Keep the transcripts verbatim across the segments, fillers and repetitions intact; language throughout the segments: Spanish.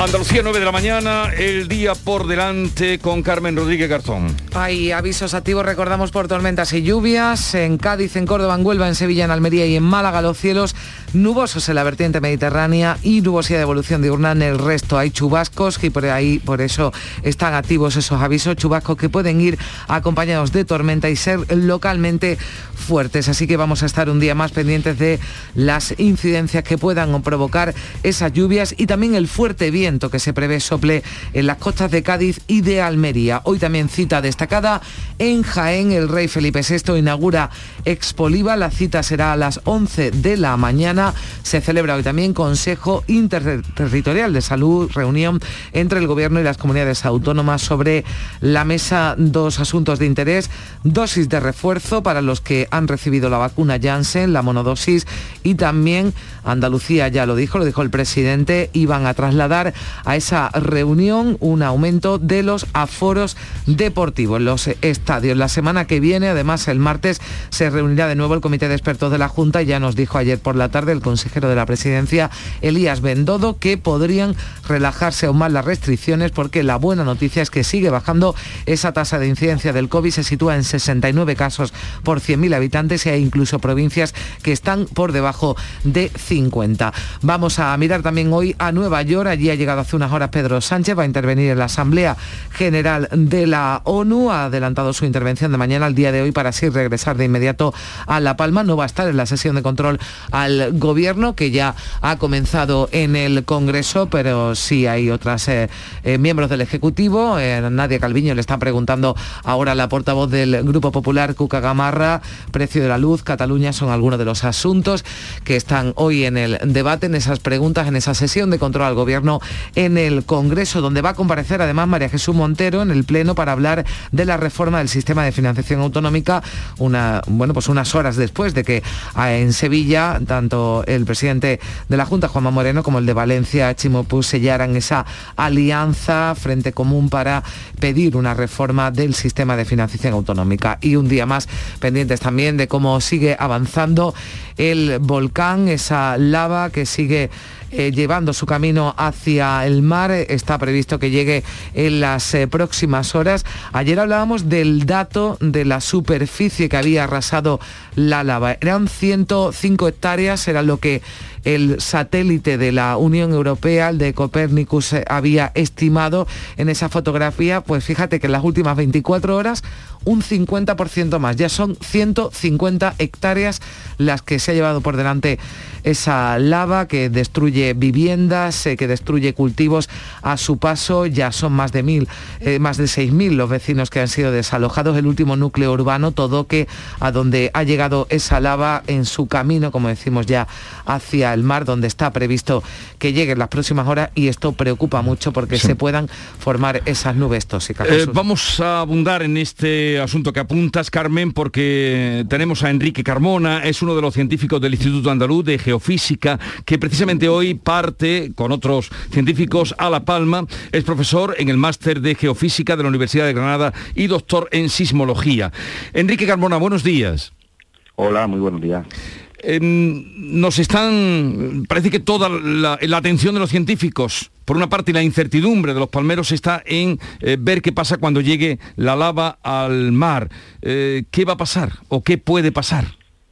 Andalucía, nueve de la mañana, el día por delante con Carmen Rodríguez Garzón. Hay avisos activos, recordamos, por tormentas y lluvias. En Cádiz, en Córdoba, en Huelva, en Sevilla, en Almería y en Málaga, los cielos nubosos en la vertiente mediterránea y nubosidad de evolución diurna en el resto. Hay chubascos y por ahí, por eso están activos esos avisos, chubascos que pueden ir acompañados de tormenta y ser localmente fuertes. Así que vamos a estar un día más pendientes de las incidencias que puedan provocar esas lluvias y también el fuerte viento que se prevé sople en las costas de Cádiz y de Almería. Hoy también cita destacada en Jaén. El rey Felipe sexto inaugura Expoliva. La cita será a las once de la mañana. Se celebra hoy también Consejo Interterritorial de Salud, reunión entre el Gobierno y las comunidades autónomas. Sobre la mesa, dos asuntos de interés: dosis de refuerzo para los que han recibido la vacuna Janssen, la monodosis, y también Andalucía, ya lo dijo, lo dijo el presidente, iban a trasladar a esa reunión un aumento de los aforos deportivos en los estadios. La semana que viene, además, el martes, se reunirá de nuevo el Comité de Expertos de la Junta. Ya nos dijo ayer por la tarde el consejero de la Presidencia, Elías Bendodo, que podrían relajarse aún más las restricciones, porque la buena noticia es que sigue bajando esa tasa de incidencia del COVID, se sitúa en sesenta y nueve casos por cien mil habitantes y hay incluso provincias que están por debajo de cincuenta. Vamos a mirar también hoy a Nueva York. Allí ha llegado hace unas horas Pedro Sánchez, va a intervenir en la Asamblea General de la ONU. Ha adelantado su intervención de mañana al día de hoy para así regresar de inmediato a La Palma. No va a estar en la sesión de control al Gobierno, que ya ha comenzado en el Congreso, pero sí hay otras eh, eh, miembros del Ejecutivo. Eh, Nadia Calviño le está preguntando ahora a la portavoz del Grupo Popular, Cuca Gamarra. Precio de la luz, Cataluña, son algunos de los asuntos que están hoy en el debate, en esas preguntas, en esa sesión de control al Gobierno en el Congreso, donde va a comparecer además María Jesús Montero en el Pleno para hablar de la reforma del sistema de financiación autonómica, una, bueno, pues unas horas después de que en Sevilla tanto el presidente de la Junta, Juanma Moreno, como el de Valencia, Chimo Puig, sellaran esa alianza, frente común, para pedir una reforma del sistema de financiación autonómica. Y un día más pendientes también de cómo sigue avanzando el volcán, esa lava que sigue Eh, llevando su camino hacia el mar. Está previsto que llegue en las eh, próximas horas. Ayer hablábamos del dato de la superficie que había arrasado la lava. Eran ciento cinco hectáreas, era lo que el satélite de la Unión Europea, el de Copernicus, eh, había estimado en esa fotografía. Pues fíjate que en las últimas veinticuatro horas un cincuenta por ciento más. Ya son ciento cincuenta hectáreas las que se ha llevado por delante esa lava, que destruye viviendas, eh, que destruye cultivos a su paso. Ya son más de mil, eh, más de seis mil los vecinos que han sido desalojados. El último núcleo urbano, Todoque, a donde ha llegado esa lava en su camino, como decimos, ya hacia el mar, donde está previsto que llegue en las próximas horas, y esto preocupa mucho porque sí. se puedan formar esas nubes tóxicas. Eh, vamos a abundar en este asunto que apuntas, Carmen, porque tenemos a Enrique Carmona, es uno de los científicos del Instituto Andaluz de Geofísica, que precisamente hoy parte con otros científicos a La Palma. Es profesor en el máster de Geofísica de la Universidad de Granada y doctor en sismología. Enrique Carmona, buenos días. Hola, muy buenos días. Eh, nos están, parece que toda la, la atención de los científicos, por una parte, y la incertidumbre de los palmeros está en eh, ver qué pasa cuando llegue la lava al mar. Eh, ¿Qué va a pasar o qué puede pasar?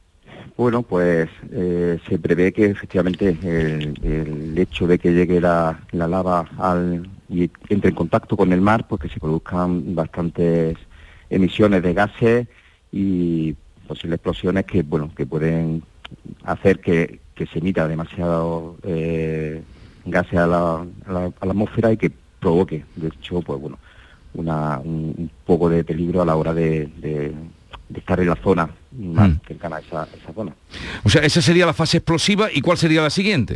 Bueno, pues eh, se prevé que efectivamente el, el hecho de que llegue la, la lava al, y entre en contacto con el mar, pues que se produzcan bastantes emisiones de gases y posibles explosiones que, bueno, que pueden hacer que, que se emita demasiado eh, gases a la, a, la, a la atmósfera y que provoque, de hecho, pues bueno, una, un, un poco de peligro a la hora de, de, de estar en la zona más mm. cercana a esa, esa zona. O sea, esa sería la fase explosiva. ¿Y cuál sería la siguiente?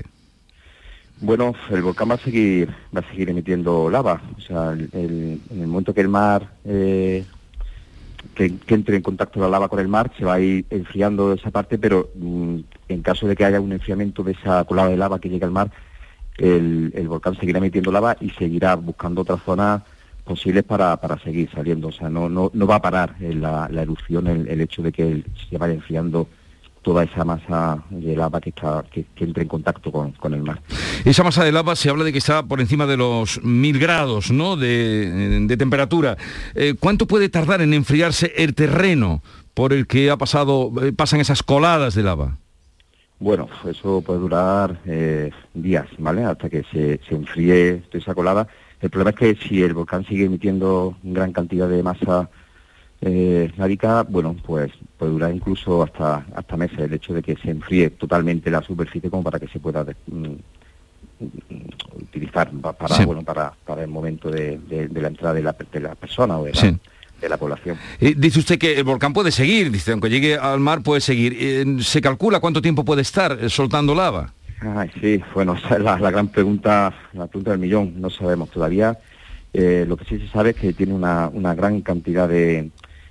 Bueno, el volcán va a seguir va a seguir emitiendo lava. O sea, el, el, en el momento que el mar eh, que, que entre en contacto la lava con el mar, se va a ir enfriando esa parte, pero mmm, en caso de que haya un enfriamiento de esa colada de lava que llegue al mar, el, el volcán seguirá emitiendo lava y seguirá buscando otras zonas posibles para, para seguir saliendo. O sea, no, no, no va a parar la, la erupción el, el hecho de que el, se vaya enfriando toda esa masa de lava que está que, que entre en contacto con, con el mar. Esa masa de lava se habla de que está por encima de los mil grados, ¿no?, de, de temperatura. Eh, ¿Cuánto puede tardar en enfriarse el terreno por el que ha pasado, eh, pasan esas coladas de lava? Bueno, eso puede durar eh, días, ¿vale? Hasta que se, se enfríe toda esa colada. El problema es que si el volcán sigue emitiendo gran cantidad de masa eh, lávica, bueno, pues puede durar incluso hasta hasta meses el hecho de que se enfríe totalmente la superficie como para que se pueda mm, utilizar para sí. bueno para, para el momento de, de, de la entrada de la, de la persona o de la, sí. de la población. Eh, dice usted que el volcán puede seguir, dice, aunque llegue al mar puede seguir. Eh, ¿Se calcula cuánto tiempo puede estar eh, soltando lava? Ay, sí, bueno, esa es la, la gran pregunta, la pregunta del millón. No sabemos todavía. Eh, lo que sí se sabe es que tiene una, una gran cantidad de,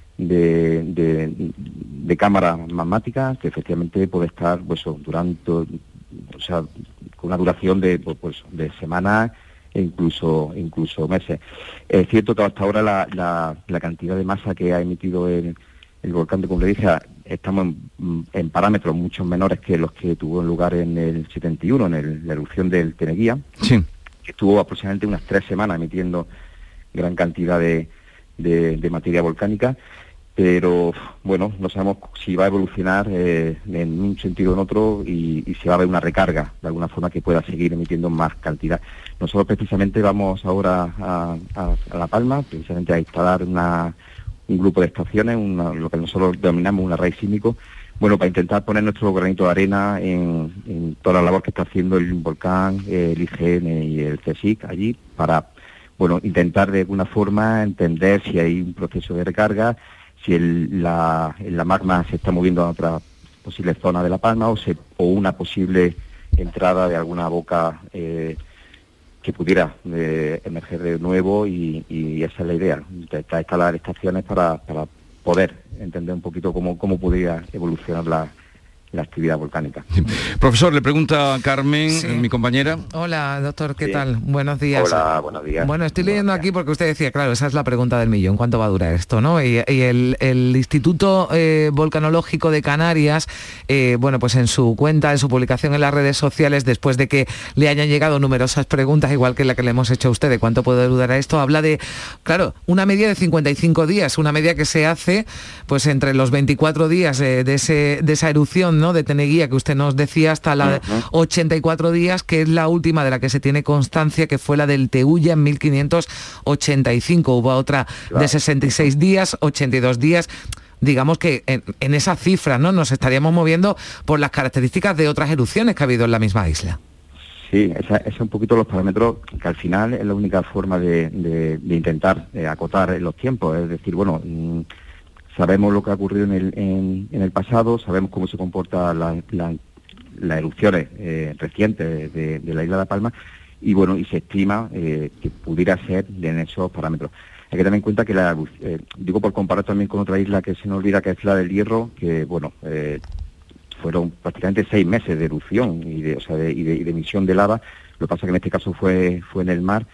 de, de, de cámaras magmáticas que efectivamente puede estar pues, durante, o sea, con una duración de, pues, de semanas e incluso incluso meses. Es cierto que hasta ahora la, la, la cantidad de masa que ha emitido el, el volcán de Cumbre estamos en, en parámetros mucho menores que los que tuvo lugar en el setenta y uno, en el, la erupción del Teneguía, sí. que estuvo aproximadamente unas tres semanas emitiendo gran cantidad de, de, de materia volcánica, pero bueno, no sabemos si va a evolucionar eh, en un sentido o en otro y, y si va a haber una recarga de alguna forma que pueda seguir emitiendo más cantidad. Nosotros precisamente vamos ahora a, a, a La Palma, precisamente a instalar una un grupo de estaciones, una, lo que nosotros denominamos un array sísmico, bueno, para intentar poner nuestro granito de arena en, en toda la labor que está haciendo el volcán, el I G N y el CSIC allí, para, bueno, intentar de alguna forma entender si hay un proceso de recarga, si el, la, la magma se está moviendo a otra posible zona de La Palma o, se, o una posible entrada de alguna boca eh, que pudiera eh, emerger de nuevo y, y esa es la idea, intentar instalar estaciones para, para poder entender un poquito cómo, cómo podría evolucionar la, la actividad volcánica. Sí. Profesor, le pregunta a Carmen, sí. mi compañera. Hola, doctor, ¿qué sí. tal? Buenos días. Hola, buenos días. Bueno, estoy leyendo buenos días. aquí porque usted decía, claro, esa es la pregunta del millón, ¿cuánto va a durar esto, no? Y, y el, el Instituto eh, Volcanológico de Canarias, eh, bueno, pues en su cuenta, en su publicación en las redes sociales, después de que le hayan llegado numerosas preguntas, igual que la que le hemos hecho a usted, de cuánto puede durar esto, habla de, claro, una media de cincuenta y cinco días, una media que se hace, pues entre los veinticuatro días eh, de, ese, de esa erupción, ¿no?, de Teneguía, que usted nos decía, hasta la uh-huh. ochenta y cuatro días, que es la última de la que se tiene constancia, que fue la del Teulla en mil quinientos ochenta y cinco. Hubo otra claro. de sesenta y seis días, ochenta y dos días. Digamos que en, en esa cifra, ¿no?, nos estaríamos moviendo por las características de otras erupciones que ha habido en la misma isla. Sí, esa, esa es un poquito los parámetros que al final es la única forma de, de, de intentar eh, acotar los tiempos. Es decir, bueno, mmm, sabemos lo que ha ocurrido en el, en, en el pasado, sabemos cómo se comportan las la, la erupciones eh, recientes de, de la isla de La Palma y bueno, y se estima eh, que pudiera ser en esos parámetros. Hay que tener en cuenta que la, eh, digo por comparar también con otra isla que se nos olvida, que es la del Hierro, que bueno, eh, fueron prácticamente seis meses de erupción y de, o sea, de, y de, y de emisión de lava. Lo que pasa que en este caso fue, fue en el mar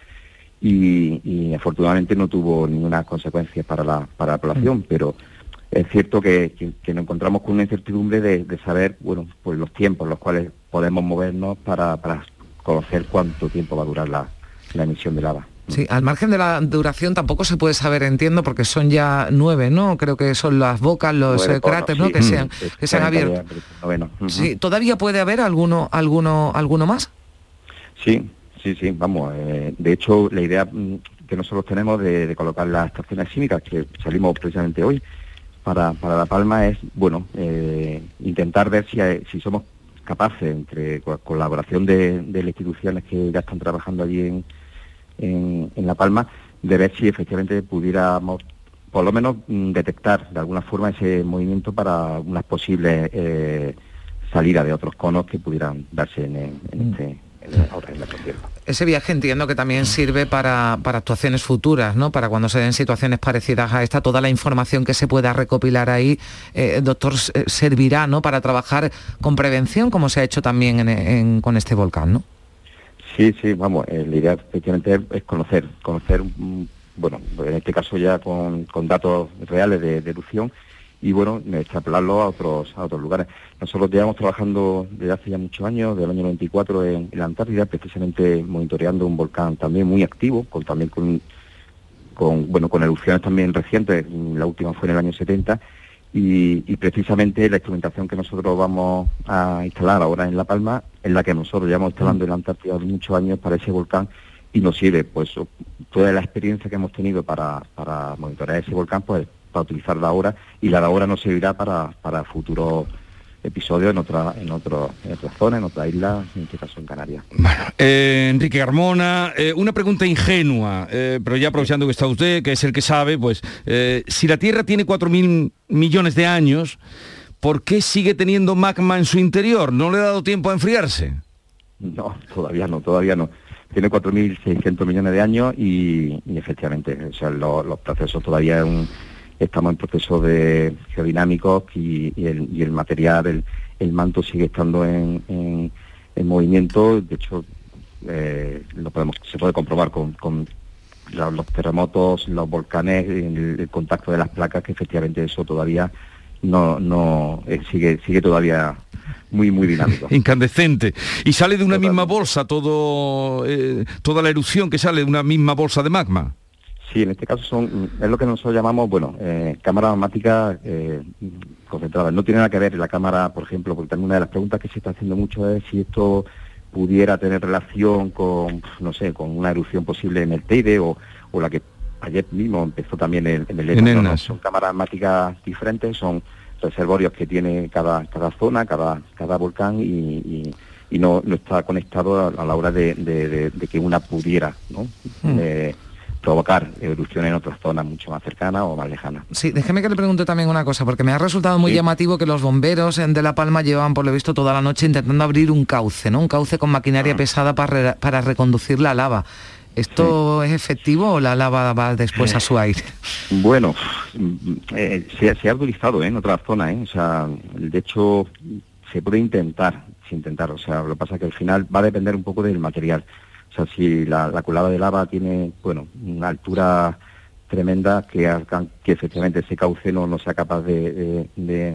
y, y afortunadamente no tuvo ninguna consecuencia para la, para la población, mm. pero es cierto que, que, que nos encontramos con una incertidumbre de, de saber, bueno, pues los tiempos en los cuales podemos movernos para, para conocer cuánto tiempo va a durar la, la emisión de lava. Sí, al margen de la duración tampoco se puede saber, entiendo, porque son ya nueve, ¿no? Creo que son las bocas, los eh, cráteres, ¿no? Sí. Que, sean, mm. que se han abierto. Bueno. Uh-huh. Sí, ¿todavía puede haber alguno, alguno, alguno más? Sí, sí, sí, vamos. Eh, de hecho, la idea que nosotros tenemos de, de colocar las estaciones sísmicas, que salimos precisamente hoy, Para, para La Palma es, bueno, eh, intentar ver si, hay, si somos capaces, entre con colaboración de, de las instituciones que ya están trabajando allí en, en, en La Palma, de ver si efectivamente pudiéramos, por lo menos, detectar de alguna forma ese movimiento para unas posibles eh, salidas de otros conos que pudieran darse en, en, en este... ahora en la Ese viaje entiendo que también sirve para, para actuaciones futuras, ¿no? Para cuando se den situaciones parecidas a esta, toda la información que se pueda recopilar ahí, eh, doctor, servirá, ¿no?, para trabajar con prevención, como se ha hecho también en, en, con este volcán, ¿no? Sí, sí, vamos, eh, la idea efectivamente es conocer, conocer, bueno, en este caso ya con, con datos reales de, de erupción y bueno, extrapolarlo a otros a otros lugares. Nosotros llevamos trabajando desde hace ya muchos años, del año noventa y cuatro en, en la Antártida, precisamente monitoreando un volcán también muy activo, con también con, con bueno con erupciones también recientes, la última fue en el año setenta, y, y precisamente la instrumentación que nosotros vamos a instalar ahora en La Palma es la que nosotros llevamos instalando en la Antártida muchos años para ese volcán, y nos sirve pues toda la experiencia que hemos tenido para, para monitorear ese volcán, pues para utilizarla ahora, y la de ahora nos servirá para, para futuros episodios en otra, en otro, en otra zona, en otra isla, en este caso en Canarias. Bueno, eh, Enrique Carmona, eh, una pregunta ingenua, eh, pero ya aprovechando que está usted, que es el que sabe, pues eh, si la Tierra tiene cuatro mil millones de años, ¿por qué sigue teniendo magma en su interior? ¿No le ha dado tiempo a enfriarse? No, todavía no, todavía no. Tiene cuatro mil seiscientos millones de años y, y efectivamente, o sea, lo, los procesos todavía un, estamos en procesos de geodinámicos y, y, el, y el material, el, el manto sigue estando en, en, en movimiento. De hecho, eh, lo podemos, se puede comprobar con, con los, los terremotos, los volcanes, el, el contacto de las placas, que efectivamente eso todavía no, no eh, sigue, sigue todavía muy muy dinámico. Incandescente. Y sale de una Totalmente. misma bolsa todo eh, toda la erupción, que sale de una misma bolsa de magma. Sí, en este caso son es lo que nosotros llamamos, bueno, eh, cámaras magmáticas eh, concentradas. No tiene nada que ver la cámara, por ejemplo, porque también una de las preguntas que se está haciendo mucho es si esto pudiera tener relación con, no sé, con una erupción posible en el Teide o, o la que ayer mismo empezó también en, en el Etna. No, no, son cámaras magmáticas diferentes, son reservorios que tiene cada cada zona, cada cada volcán, y, y, y no, no está conectado a, a la hora de, de, de, de que una pudiera, ¿no? Mm. Eh, provocar erupciones en otras zonas mucho más cercanas o más lejanas. Sí, déjeme que le pregunte también una cosa, porque me ha resultado muy sí. llamativo que los bomberos en de La Palma llevaban, por lo visto, toda la noche intentando abrir un cauce, ¿no? Un cauce con maquinaria ah. pesada para, re, para reconducir la lava. ¿Esto sí. es efectivo o la lava va después a su aire? Bueno, eh, se, se ha utilizado ¿eh? en otras zonas, ¿eh? O sea, de hecho, se puede intentar, se intentar, o sea, lo que pasa es que al final va a depender un poco del material. O sea, si la, la colada de lava tiene, bueno, una altura tremenda, que, que efectivamente ese cauce no, no sea capaz de, de, de,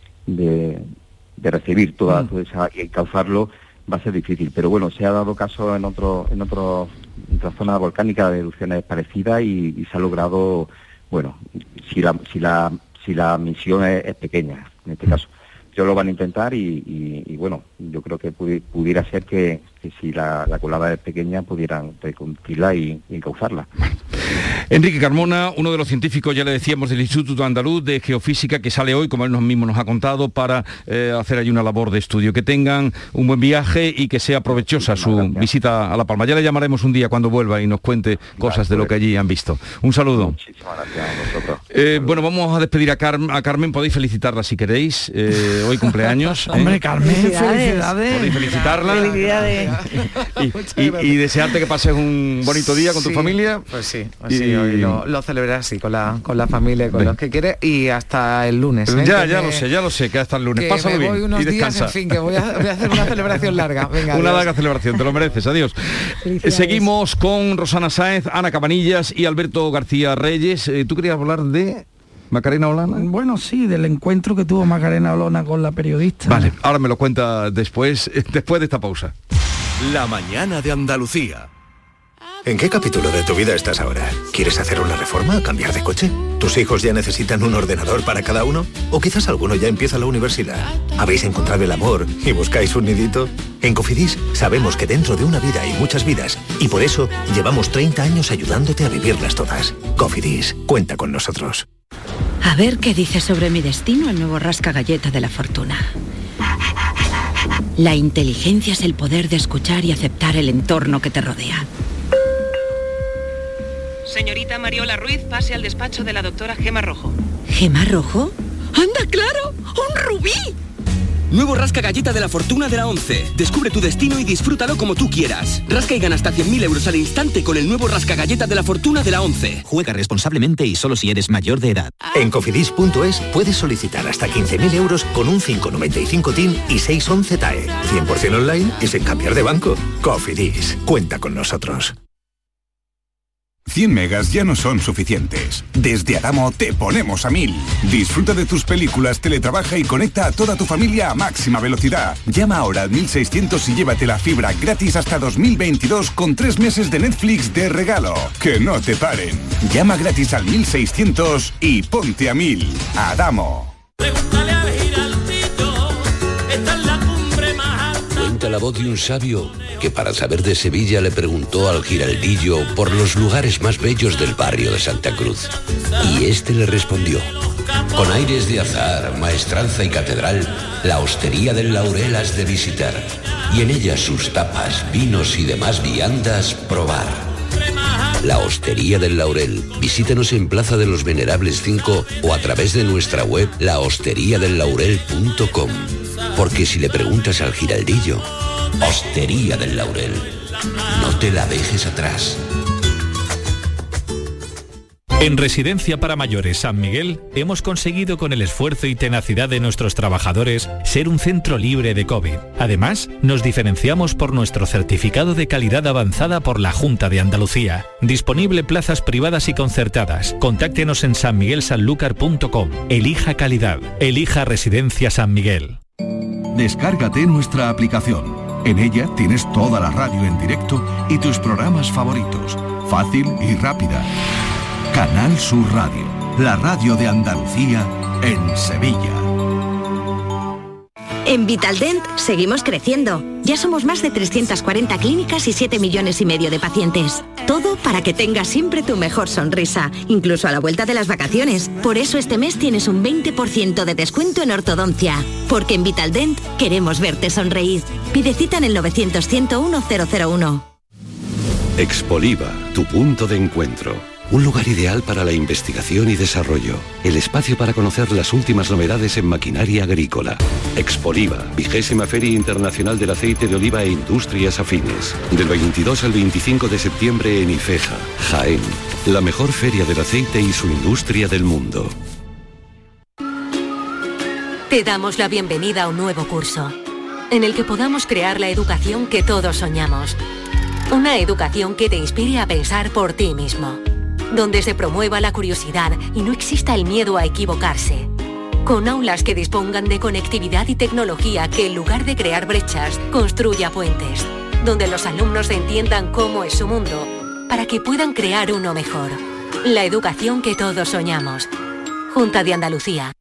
de, de recibir toda, mm. toda esa, y causarlo, va a ser difícil. Pero bueno, se ha dado caso en otro, en otro, en otra zona volcánica de erupciones parecidas y, y se ha logrado, bueno, si la, si la, si la misión es, es pequeña, en este caso. Yo lo van a intentar y, y, y bueno, yo creo que pudi, pudiera ser que, que si la, la colada es pequeña pudieran reconducirla y, y causarla. Enrique Carmona, uno de los científicos, ya le decíamos, del Instituto Andaluz de Geofísica, que sale hoy, como él mismo nos ha contado, para eh, hacer ahí una labor de estudio. Que tengan un buen viaje y que sea provechosa su gracias. visita a La Palma. Ya le llamaremos un día cuando vuelva y nos cuente cosas vale, de lo que allí han visto. Un saludo. Muchísimas gracias a vosotros. Eh, bueno, vamos a despedir a, Car a Carmen. Podéis felicitarla si queréis. Eh, hoy cumpleaños. ¿eh? Hombre, Carmen, felicidades. felicidades. Podéis felicitarla. Felicidades. Y, y, y desearte que pases un bonito día con sí, tu familia. Pues sí, así y... hoy lo, lo celebrarás así, con la, con la familia y con Ven. los que quieres, y hasta el lunes. ¿eh? Ya, que ya me, lo sé, ya lo sé, que hasta el lunes. Pásalo me voy bien unos y descansa. Días, en fin, que voy a, voy a hacer una celebración larga. Venga, una adiós. larga celebración, te lo mereces, adiós. Seguimos con Rosana Sáenz, Ana Cabanillas y Alberto García Reyes. Eh, ¿Tú querías hablar de Macarena Olona? Bueno, sí, del encuentro que tuvo Macarena Olona con la periodista. Vale, ahora me lo cuenta después, después de esta pausa. La mañana de Andalucía. ¿En qué capítulo de tu vida estás ahora? ¿Quieres hacer una reforma? ¿Cambiar de coche? ¿Tus hijos ya necesitan un ordenador para cada uno? ¿O quizás alguno ya empieza la universidad? ¿Habéis encontrado el amor y buscáis un nidito? En Cofidis sabemos que dentro de una vida hay muchas vidas y por eso llevamos treinta años ayudándote a vivirlas todas. Cofidis, cuenta con nosotros. A ver qué dice sobre mi destino el nuevo rasca galleta de la fortuna. La inteligencia es el poder de escuchar y aceptar el entorno que te rodea. Señorita Mariola Ruiz, pase al despacho de la doctora Gema Rojo. ¿Gema Rojo? ¡Anda, claro! ¡Un rubí! Nuevo rasca galleta de la fortuna de la once. Descubre tu destino y disfrútalo como tú quieras. Rasca y gana hasta cien mil euros al instante con el nuevo rasca galleta de la fortuna de la once. Juega responsablemente y solo si eres mayor de edad. En cofidis punto es puedes solicitar hasta quince mil euros con un cinco noventa y cinco T I N y seiscientos once T A E. cien por ciento online y sin cambiar de banco. Cofidis, cuenta con nosotros. cien megas ya no son suficientes. Desde Adamo te ponemos a mil. Disfruta de tus películas, teletrabaja y conecta a toda tu familia a máxima velocidad. Llama ahora al mil seiscientos y llévate la fibra gratis hasta dos mil veintidós con tres meses de Netflix de regalo. ¡Que no te paren! Llama gratis al mil seiscientos y ponte a mil. Adamo. Cuenta la voz de un sabio que para saber de Sevilla le preguntó al giraldillo por los lugares más bellos del barrio de Santa Cruz. Y este le respondió: con aires de azar, maestranza y catedral, la hostería del Laurel has de visitar, y en ella sus tapas, vinos y demás viandas probar. La Hostería del Laurel. Visítanos en Plaza de los Venerables cinco o a través de nuestra web la hostería del laurel punto com. Porque si le preguntas al giraldillo, Hostería del Laurel, no te la dejes atrás. En Residencia para Mayores San Miguel hemos conseguido, con el esfuerzo y tenacidad de nuestros trabajadores, ser un centro libre de COVID. Además, nos diferenciamos por nuestro certificado de calidad avanzada por la Junta de Andalucía. Disponible plazas privadas y concertadas. Contáctenos en san miguel sanlúcar punto com. Elija calidad. Elija Residencia San Miguel. Descárgate nuestra aplicación. En ella tienes toda la radio en directo y tus programas favoritos. Fácil y rápida. Canal Sur Radio, la radio de Andalucía en Sevilla. En Vitaldent seguimos creciendo. Ya somos más de trescientas cuarenta clínicas y siete millones y medio de pacientes. Todo para que tengas siempre tu mejor sonrisa, incluso a la vuelta de las vacaciones. Por eso este mes tienes un veinte por ciento de descuento en ortodoncia. Porque en Vitaldent queremos verte sonreír. Pide cita en el novecientos, ciento uno, cero cero uno. Expoliva, tu punto de encuentro. Un lugar ideal para la investigación y desarrollo. El espacio para conocer las últimas novedades en maquinaria agrícola. Expoliva, vigésima Feria Internacional del Aceite de Oliva e Industrias Afines. Del veintidós al veinticinco de septiembre en Ifeja, Jaén. La mejor feria del aceite y su industria del mundo. Te damos la bienvenida a un nuevo curso, en el que podamos crear la educación que todos soñamos. Una educación que te inspire a pensar por ti mismo, donde se promueva la curiosidad y no exista el miedo a equivocarse. Con aulas que dispongan de conectividad y tecnología que, en lugar de crear brechas, construya puentes. Donde los alumnos entiendan cómo es su mundo, para que puedan crear uno mejor. La educación que todos soñamos. Junta de Andalucía.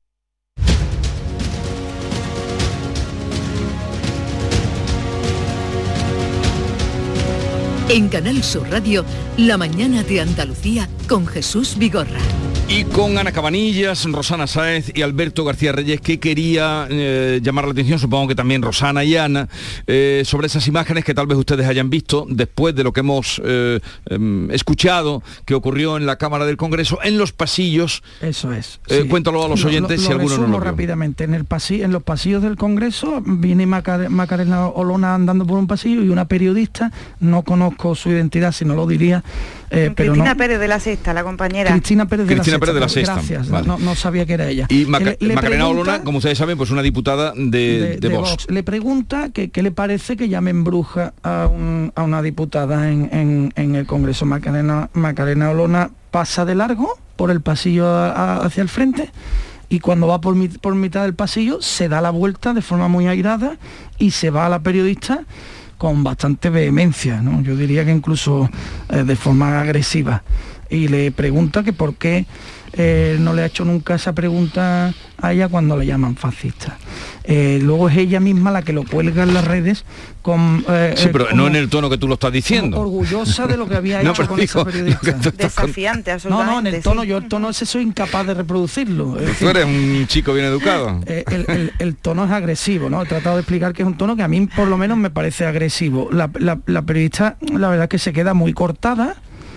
En Canal Sur Radio, La mañana de Andalucía con Jesús Vigorra. Y con Ana Cabanillas, Rosana Sáez y Alberto García Reyes, que quería eh, llamar la atención, supongo que también Rosana y Ana, eh, sobre esas imágenes que tal vez ustedes hayan visto después de lo que hemos eh, eh, escuchado que ocurrió en la Cámara del Congreso, en los pasillos. Eso es. Eh, sí. Cuéntalo a los oyentes lo, lo, si alguno no lo vio. Rápidamente. En, el pasillo, en los pasillos del Congreso viene Macar- Macarena Olona andando por un pasillo y una periodista, no conozco su identidad, si no lo diría. Eh, pero Cristina no. Pérez de la Sexta, la compañera. Cristina Pérez de Cristina la Pérez de la Sexta. Sexta. Gracias, vale. no, no sabía que era ella. Y Maca- le, le Macarena pregunta, Olona, como ustedes saben, pues una diputada de, de, de, de, de Vox. Vox. Le pregunta que qué le parece que llamen bruja a, un, a una diputada en, en, en el Congreso. Macarena, Macarena Olona pasa de largo por el pasillo a, a, hacia el frente, y cuando va por, mit, por mitad del pasillo se da la vuelta de forma muy airada y se va a la periodista con bastante vehemencia, ¿no? Yo diría que incluso eh, de forma agresiva, y le pregunta que por qué eh, no le ha hecho nunca esa pregunta a ella cuando le llaman fascista. Eh, luego es ella misma la que lo cuelga en las redes con... Eh, sí, pero como, no en el tono que tú lo estás diciendo. Orgullosa de lo que había no, hecho con digo, esa periodista. Desafiante, absolutamente. No, no, en el tono, sí. Yo el tono ese soy incapaz de reproducirlo. Pero tú eres un chico bien educado. Eh, el, el, el tono es agresivo, ¿no? He tratado de explicar que es un tono que a mí por lo menos me parece agresivo. La, la, la periodista, la verdad, que se queda muy cortada,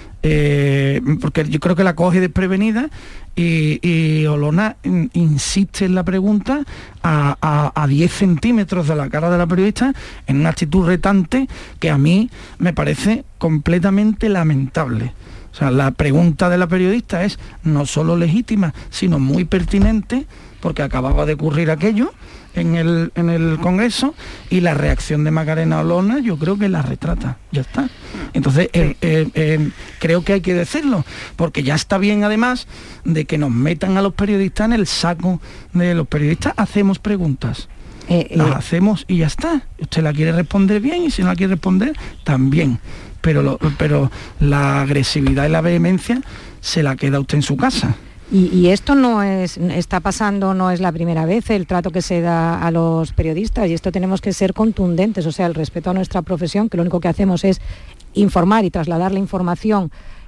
eh, porque yo creo que la coge desprevenida, y, y Olona insiste en la pregunta a, a, a diez centímetros de la cara de la periodista, en una actitud retante que a mí me parece completamente lamentable. O sea, la pregunta de la periodista es no solo legítima, sino muy pertinente, porque acababa de ocurrir aquello, en el, en el Congreso, y la reacción de Macarena Olona yo creo que la retrata, ya está. Entonces eh, eh, eh, creo que hay que decirlo, porque ya está bien además de que nos metan a los periodistas en el saco de los periodistas. Hacemos preguntas, eh, las eh. hacemos y ya está. Usted la quiere responder bien, y si no la quiere responder también, pero, lo, pero la agresividad y la vehemencia se la queda usted en su casa. Y, y esto no es, está pasando, no es la primera vez, el trato que se da a los periodistas, y esto tenemos que ser contundentes, o sea, el respeto a nuestra profesión, que lo único que hacemos es informar y trasladar la información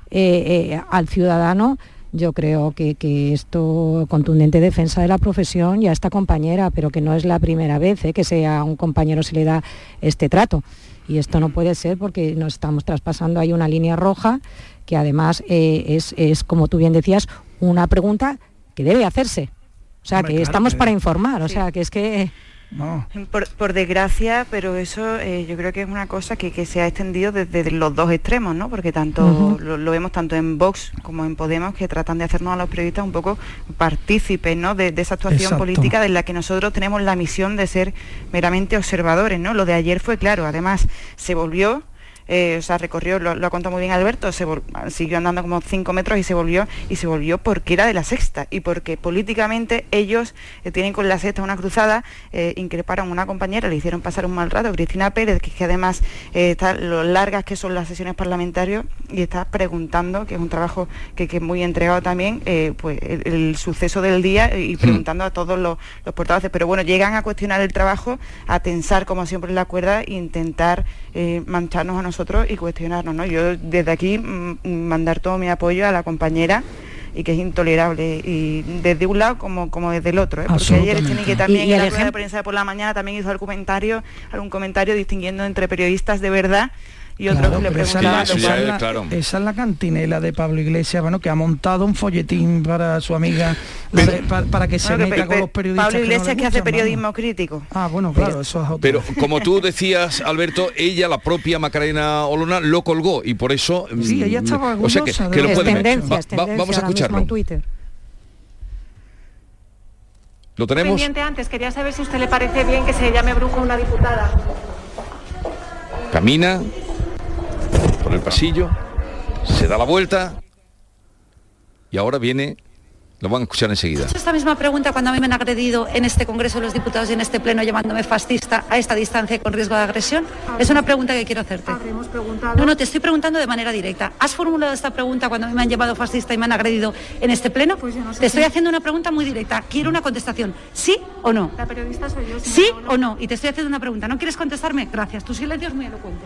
eh, eh, al ciudadano. Yo creo que, que esto, contundente defensa de la profesión y a esta compañera, pero que no es la primera vez eh, que sea a un compañero se le da este trato. Y esto no puede ser, porque nos estamos traspasando ahí una línea roja, que además eh, es, es, como tú bien decías, una pregunta que debe hacerse. O sea, Hombre, que claro, estamos que... para informar, o sí. sea, que es que... No. Por, por desgracia, pero eso eh, yo creo que es una cosa que, que se ha extendido desde los dos extremos, ¿no? Porque tanto uh-huh. lo, lo vemos tanto en Vox como en Podemos, que tratan de hacernos a los periodistas un poco partícipes, ¿no? De, de esa actuación Exacto. política de la que nosotros tenemos la misión de ser meramente observadores, ¿no? Lo de ayer fue claro, además se volvió... Eh, o sea, recorrió, lo, lo ha contado muy bien Alberto, se vol- siguió andando como cinco metros y se volvió, y se volvió porque era de la Sexta, y porque políticamente ellos eh, tienen con la Sexta una cruzada, eh, increparon a una compañera, le hicieron pasar un mal rato, Cristina Pérez, que, que además eh, está lo largas que son las sesiones parlamentarias, y está preguntando, que es un trabajo que, que es muy entregado también, eh, pues el, el suceso del día, y preguntando a todos los, los portavoces, pero bueno, llegan a cuestionar el trabajo, a tensar como siempre la cuerda, e intentar eh, mancharnos a nosotros nosotros y cuestionarnos, ¿no? Yo desde aquí m- mandar todo mi apoyo a la compañera, y que es intolerable, y desde un lado como, como desde el otro, ¿eh? Porque ayer Echenique también, y, y en la rueda de prensa de por la mañana, también hizo algún comentario, algún comentario distinguiendo entre periodistas de verdad y otros claro, que le preguntan. Esa, esa, es la, claro. esa es la cantinela de Pablo Iglesias, bueno, que ha montado un folletín para su amiga, pero, de, para, para que se bueno, meta que, con los periodistas. Pablo Iglesias que, no que hace periodismo vamos. crítico. Ah, bueno, claro, pero, eso es otro. Pero como tú decías, Alberto, ella, la propia Macarena Olona, lo colgó, y por eso... Sí, ella estaba orgullosa. O sea, que, que lo puede tendencia, va, va, Vamos a escucharlo. En Twitter. ¿Lo tenemos? Pendiente antes, quería saber si a usted le parece bien que se llame bruja a una diputada. Camina por el pasillo, se da la vuelta, y ahora viene, lo van a escuchar enseguida. Esta misma pregunta cuando a mí me han agredido en este Congreso de los Diputados y en este Pleno llamándome fascista a esta distancia y con riesgo de agresión. Es una pregunta que quiero hacerte. No, no, te estoy preguntando de manera directa. ¿Has formulado esta pregunta cuando a mí me han llamado fascista y me han agredido en este Pleno? Pues yo no sé. Te estoy haciendo una pregunta muy directa. Quiero una contestación. ¿Sí o no? La periodista soy yo. ¿Sí o no? Y te estoy haciendo una pregunta. ¿No quieres contestarme? Gracias. Tu silencio es muy elocuente.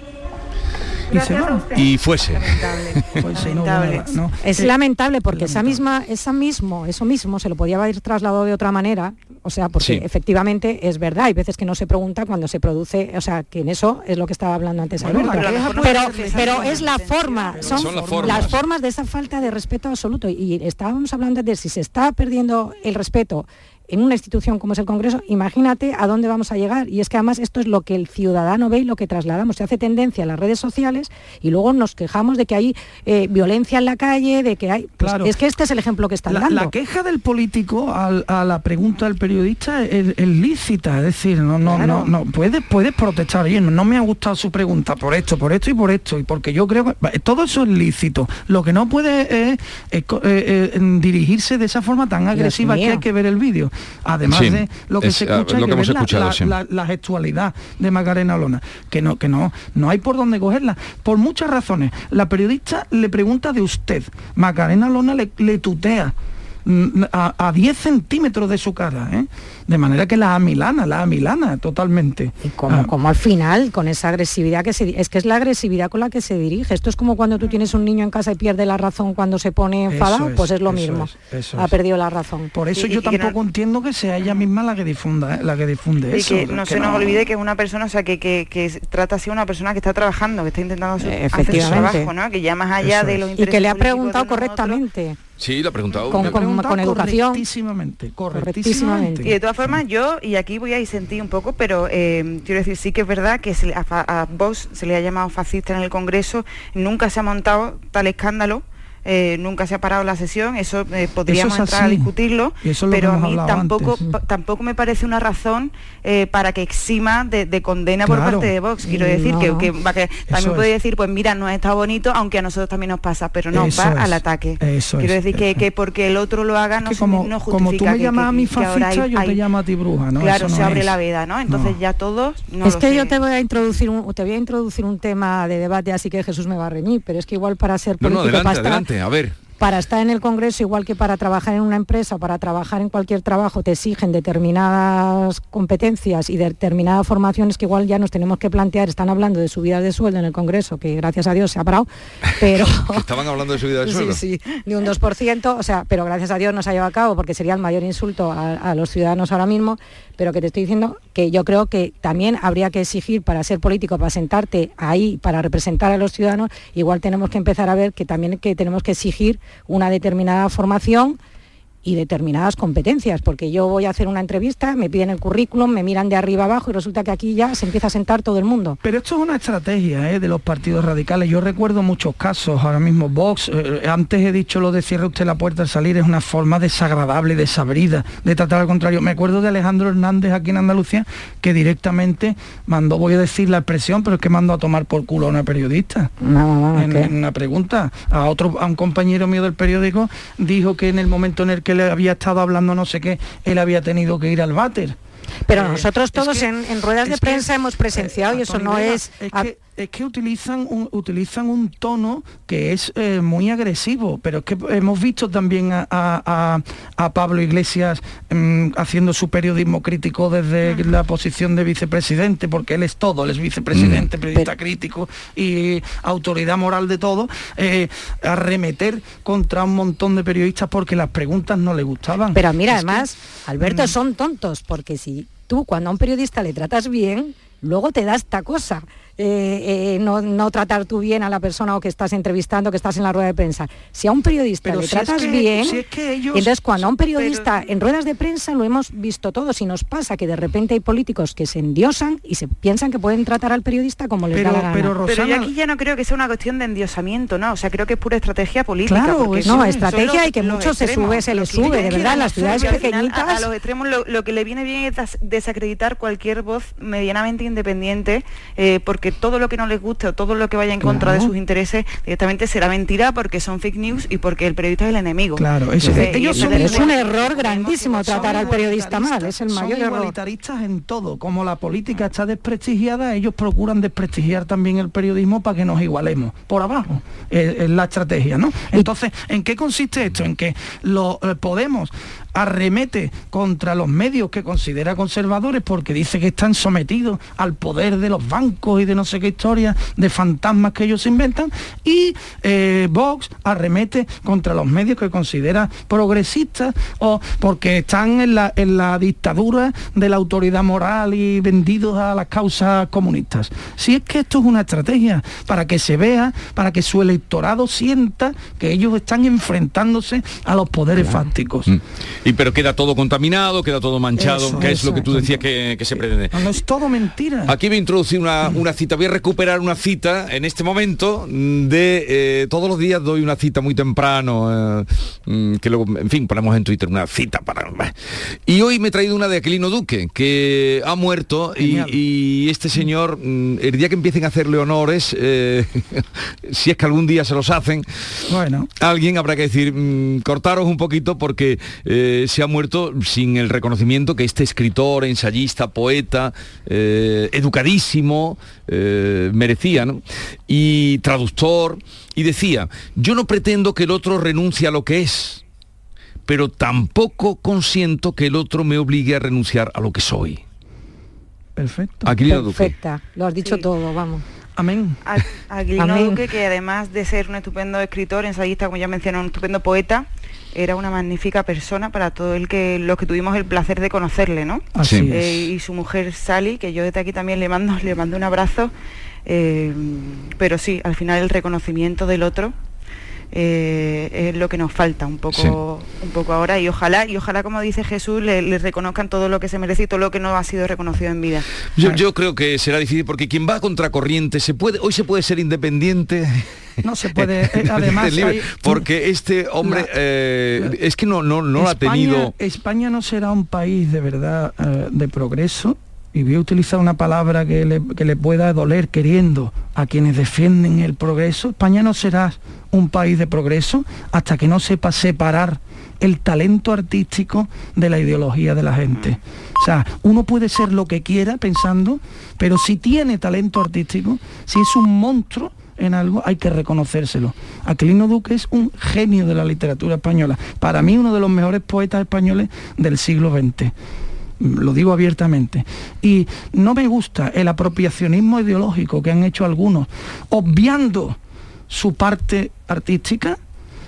Y, se va. y fuese lamentable. Pues lamentable. No, no. Es eh, lamentable porque lamentable. esa misma esa mismo eso mismo se lo podía haber trasladado de otra manera, o sea, porque sí. efectivamente es verdad, hay veces que no se pregunta cuando se produce, o sea, que en eso es lo que estaba hablando antes bueno, Alberto, pero, pero, pero es la forma, son, son las, formas. las formas de esa falta de respeto absoluto, y estábamos hablando de si se está perdiendo el respeto en una institución como es el Congreso, imagínate a dónde vamos a llegar. Y es que además esto es lo que el ciudadano ve y lo que trasladamos. Se hace tendencia en las redes sociales y luego nos quejamos de que hay eh, violencia en la calle, de que hay... Pues claro. Es que este es el ejemplo que están la, dando. La queja del político al, a la pregunta del periodista es, es lícita, es decir, no, no, claro. no, no puedes, puedes protestar. Oye, no, no me ha gustado su pregunta por esto, por esto y por esto, y porque yo creo que todo eso es lícito. Lo que no puede es, es, es, es dirigirse de esa forma tan agresiva que hay que ver el vídeo. Además sí, de lo que es, se escucha, lo que, que hemos escuchado, la, sí. la, la, la gestualidad de Macarena Olona, que no, que no, no hay por dónde cogerla, por muchas razones. La periodista le pregunta de usted, Macarena Olona le, le tutea a, a diez centímetros de su cara, ¿eh? De manera que la amilana, la amilana totalmente. Y como, ah. como al final, con esa agresividad que se... Es que es la agresividad con la que se dirige. Esto es como cuando tú tienes un niño en casa y pierde la razón cuando se pone enfadado, es, pues es lo mismo. Es, eso ha es. perdido la razón. Por eso y, yo y tampoco no... entiendo que sea ella misma la que difunda, ¿eh? la que difunde y eso. Y que no que se no... nos olvide que es una persona, o sea, que, que, que trata así a una persona que está trabajando, que está intentando su, hacer su trabajo, ¿no? Que ya más allá eso de los intereses y que le ha preguntado correctamente. Sí, le ha preguntado. Con, con, con educación. Correctísimamente, correctísimamente. Y de todas formas, yo, y aquí voy a disentir un poco, pero eh, quiero decir, sí que es verdad que se, a, a Vox se le ha llamado fascista en el Congreso, nunca se ha montado tal escándalo eh, nunca se ha parado la sesión, eso eh, podríamos eso es entrar así. a discutirlo, Eso es pero a hemos mí tampoco antes, sí. tampoco me parece una razón eh, para que exima de, de condena por Claro. parte de Vox. Quiero decir No. que, que, va que también Eso puede es. decir, pues mira, no ha estado bonito, aunque a nosotros también nos pasa, pero no, Eso va es. al ataque. Eso Quiero es. decir que, que porque el otro lo haga no, que se- como, no como justifica tú me que- llamas que- a mí que ahora fascista, hay- yo te hay- llamo a ti bruja, ¿no? Claro, Eso se no abre es. la veda, ¿no? Entonces No. ya todos no es lo que sé. yo te voy a introducir un, te voy a introducir un tema de debate, así que Jesús me va a reñir, pero es que igual para ser No, político, no, adelante, para estar- adelante, a ver. para estar en el Congreso, igual que para trabajar en una empresa, para trabajar en cualquier trabajo, te exigen determinadas competencias y determinadas formaciones que igual ya nos tenemos que plantear. Están hablando de subidas de sueldo en el Congreso, que gracias a Dios se ha parado, pero... Estaban hablando de subida de sueldo. Sí, sí, de un dos por ciento, o sea, pero gracias a Dios no se ha llevado a cabo porque sería el mayor insulto a, a los ciudadanos ahora mismo, pero que te estoy diciendo que yo creo que también habría que exigir para ser político, para sentarte ahí, para representar a los ciudadanos, igual tenemos que empezar a ver que también que tenemos que exigir una determinada formación y determinadas competencias, porque yo voy a hacer una entrevista, me piden el currículum, me miran de arriba abajo y resulta que aquí ya se empieza a sentar todo el mundo. Pero esto es una estrategia ¿eh? de los partidos radicales. Yo recuerdo muchos casos, ahora mismo Vox, eh, antes he dicho lo de cierre usted la puerta al salir, es una forma desagradable, desabrida, de tratar al contrario. Me acuerdo de Alejandro Hernández aquí en Andalucía, que directamente mandó, voy a decir la expresión, pero es que mandó a tomar por culo a una periodista. No, no, en, en una pregunta a otro, a un compañero mío del periódico, dijo que en el momento en el que le había estado hablando no sé qué, él había tenido que ir al váter. Pero Eh, nosotros es todos que- en, en ruedas de es que- prensa hemos presenciado eh, y eso no Antonio es... Vega, es que, es que utilizan un, utilizan un tono que es eh, muy agresivo, pero es que hemos visto también a, a- a- a Pablo Iglesias mm, haciendo su periodismo crítico desde la posición de vicepresidente, porque él es todo, él es vicepresidente, Mm. periodista crítico y autoridad moral de todo, eh, arremeter contra un montón de periodistas porque las preguntas no le gustaban. Pero mira, Es que- además, Alberto, mm. son tontos, porque si tú cuando a un periodista le tratas bien, luego te da esta cosa. Eh, eh, no, no tratar tú bien a la persona o que estás entrevistando, que estás en la rueda de prensa. Si a un periodista Pero le si es tratas que- bien, si es que ellos- entonces cuando a un periodista en ruedas de prensa lo hemos visto todos y nos pasa que de repente hay políticos que se endiosan y se piensan que pueden tratar al periodista como les Pero- da la gana. pero, Pero yo Rosana- aquí ya no creo que sea una cuestión de endiosamiento, ¿no? O sea, creo que es pura estrategia política. Claro, porque eso no, son- estrategia son los- y que los mucho se extremos, sube, se lo le que sube, ellos de verdad, quieren en las hacer, ciudades que al final, pequeñitas. A, a los extremos lo, lo que le viene bien es des- desacreditar cualquier voz medianamente independiente, eh, porque todo lo que no les guste o todo lo que vaya en contra Claro. de sus intereses directamente será mentira porque son fake news y porque el periodista es el enemigo. Claro, eso- Entonces, ellos y son- entonces- Es un error grandísimo Son tratar al periodista mal, es el son mayor error. igualitaristas en todo. Como la política está desprestigiada, ellos procuran desprestigiar también el periodismo para que nos igualemos por abajo. Es, es la estrategia, ¿no? Entonces, ¿en qué consiste esto? En que lo eh, Podemos arremete contra los medios que considera conservadores porque dice que están sometidos al poder de los bancos y de no sé qué historias de fantasmas que ellos inventan, y eh, Vox arremete contra los medios que considera progresistas o porque están en la, en la dictadura de la autoridad moral y vendidos a las causas comunistas. Si es que esto es una estrategia para que se vea, para que su electorado sienta que ellos están enfrentándose a los poderes fácticos. Mm. Y pero queda todo contaminado, queda todo manchado, Eso, que es eso. lo que tú decías que, que se pretende. No, no es todo mentira. Aquí voy a introducir una, una cita, voy a recuperar una cita en este momento de eh, todos los días doy una cita muy temprano, eh, mm, que luego, en fin, ponemos en Twitter una cita para... Y hoy me he traído una de Aquilino Duque, que ha muerto y, y este señor, mm, el día que empiecen a hacerle honores, eh, si es que algún día se los hacen, bueno, alguien habrá que decir, mm, cortaros un poquito porque eh, se ha muerto sin el reconocimiento que este escritor, ensayista, poeta, eh, educadísimo, eh, merecía, ¿no? Y traductor, y decía, yo no pretendo que el otro renuncie a lo que es, pero tampoco consiento que el otro me obligue a renunciar a lo que soy. Perfecto. Aquilino Duque. Perfecta, lo has dicho todo, vamos. Amén. A- Aquilino Amén. Duque, que además de ser un estupendo escritor, ensayista, como ya mencioné, un estupendo poeta, era una magnífica persona para todo el que los que tuvimos el placer de conocerle, ¿no? Así Sí. es. Eh, y su mujer Sally, que yo desde aquí también le mando, le mando un abrazo, eh, pero sí, al final el reconocimiento del otro eh, es lo que nos falta un poco, Sí. un poco ahora, y ojalá, y ojalá, como dice Jesús, le, le reconozcan todo lo que se merece y todo lo que no ha sido reconocido en vida. Yo, yo creo que será difícil porque quien va a contracorriente se puede, hoy se puede ser independiente No se puede, eh, además libre, hay, porque este hombre la, eh, es que no, no, no lo ha tenido. España no será un país de verdad eh, de progreso, y voy a utilizar una palabra que le, que le pueda doler queriendo a quienes defienden el progreso. España no será un país de progreso hasta que no sepa separar el talento artístico de la ideología de la gente. O sea, uno puede ser lo que quiera pensando, pero si tiene talento artístico, si es un monstruo en algo, hay que reconocérselo. Aquilino Duque es un genio de la literatura española. Para mí, uno de los mejores poetas españoles del siglo veinte. Lo digo abiertamente. Y no me gusta el apropiacionismo ideológico que han hecho algunos, obviando su parte artística,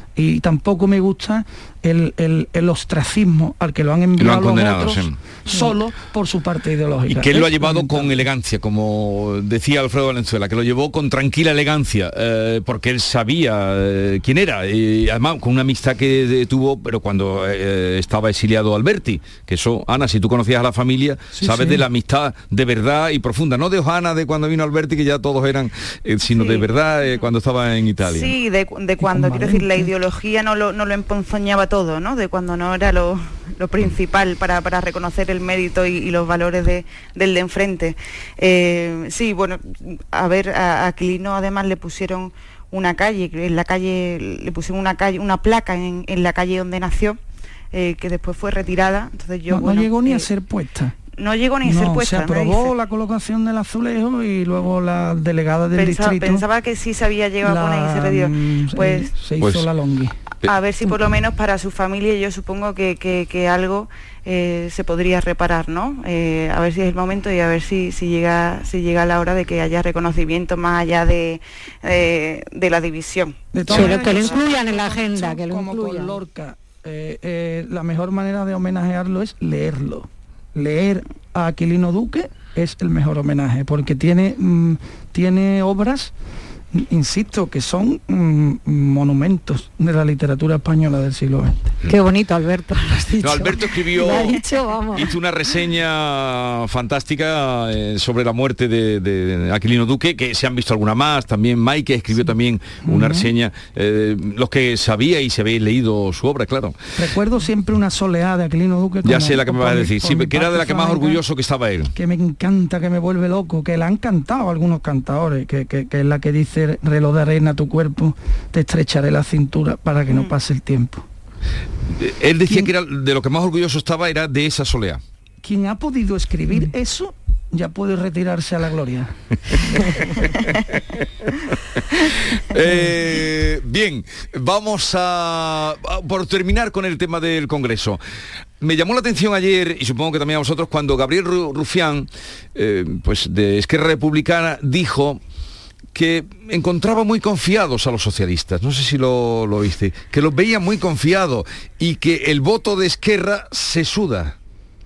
y tampoco me gusta el, el, el ostracismo al que lo han enviado lo han los otros, sí. Solo por su parte ideológica. Y que él lo ha llevado con elegancia, como decía Alfredo Valenzuela, que lo llevó con tranquila elegancia, eh, porque él sabía eh, quién era, y además con una amistad que tuvo, pero cuando eh, estaba exiliado Alberti, que eso, Ana, si tú conocías a la familia, sí, sabes sí. de la amistad de verdad y profunda, no de Ojana de cuando vino Alberti, que ya todos eran, eh, sino sí. de verdad eh, cuando estaba en Italia. Sí, de, de cuando, quiero decir, la ideología no lo, no lo emponzoñaba todo, ¿no? De cuando no era lo, lo principal para, para reconocer el mérito y, y los valores de, del de enfrente. Eh, sí, bueno, a ver, a, a Aquilino además le pusieron una calle, en la calle, le pusieron una calle, una placa en, en la calle donde nació, eh, que después fue retirada. Entonces yo, no, bueno, no llegó ni eh, a ser puesta. No llegó ni a no, ser puesta. Se aprobó la colocación del azulejo y luego la delegada del pensaba, distrito. Pensaba que sí se había llegado la, a poner y se retiró. Pues, se hizo pues, la longui. A ver si por lo menos para su familia yo supongo que, que, que algo eh, se podría reparar, ¿no? Eh, a ver si es el momento y a ver si, si llega si llega la hora de que haya reconocimiento más allá de, de, de la división. De Pero que lo incluyan en la agenda, que lo como incluyan. Con Lorca, eh, eh, la mejor manera de homenajearlo es leerlo. Leer a Aquilino Duque es el mejor homenaje, porque tiene, mmm, tiene obras, insisto, que son mmm, monumentos de la literatura española del siglo veinte. Qué bonito, Alberto. Lo has dicho. No, Alberto escribió, dicho, vamos. hizo una reseña fantástica eh, sobre la muerte de, de Aquilino Duque, que se han visto alguna más, también Maike escribió sí. también una uh-huh. reseña, eh, los que sabía y se habéis leído su obra, claro. Recuerdo siempre una soleá de Aquilino Duque. Ya sé la que me vas a decir, sí, que era de la que más orgulloso que estaba él. Que me encanta, que me vuelve loco, que la han cantado algunos cantadores, que, que, que es la que dice: reloj de arena tu cuerpo, te estrecharé la cintura para que mm. no pase el tiempo. Él decía que era de lo que más orgulloso estaba era de esa soleá. Quien ha podido escribir mm. eso ya puede retirarse a la gloria. eh, bien, vamos a, a por terminar con el tema del Congreso. Me llamó la atención ayer, y supongo que también a vosotros, cuando Gabriel Rufián, eh, pues de Esquerra Republicana, dijo que encontraba muy confiados a los socialistas, no sé si lo, lo oíste, que los veía muy confiados y que el voto de Esquerra se suda.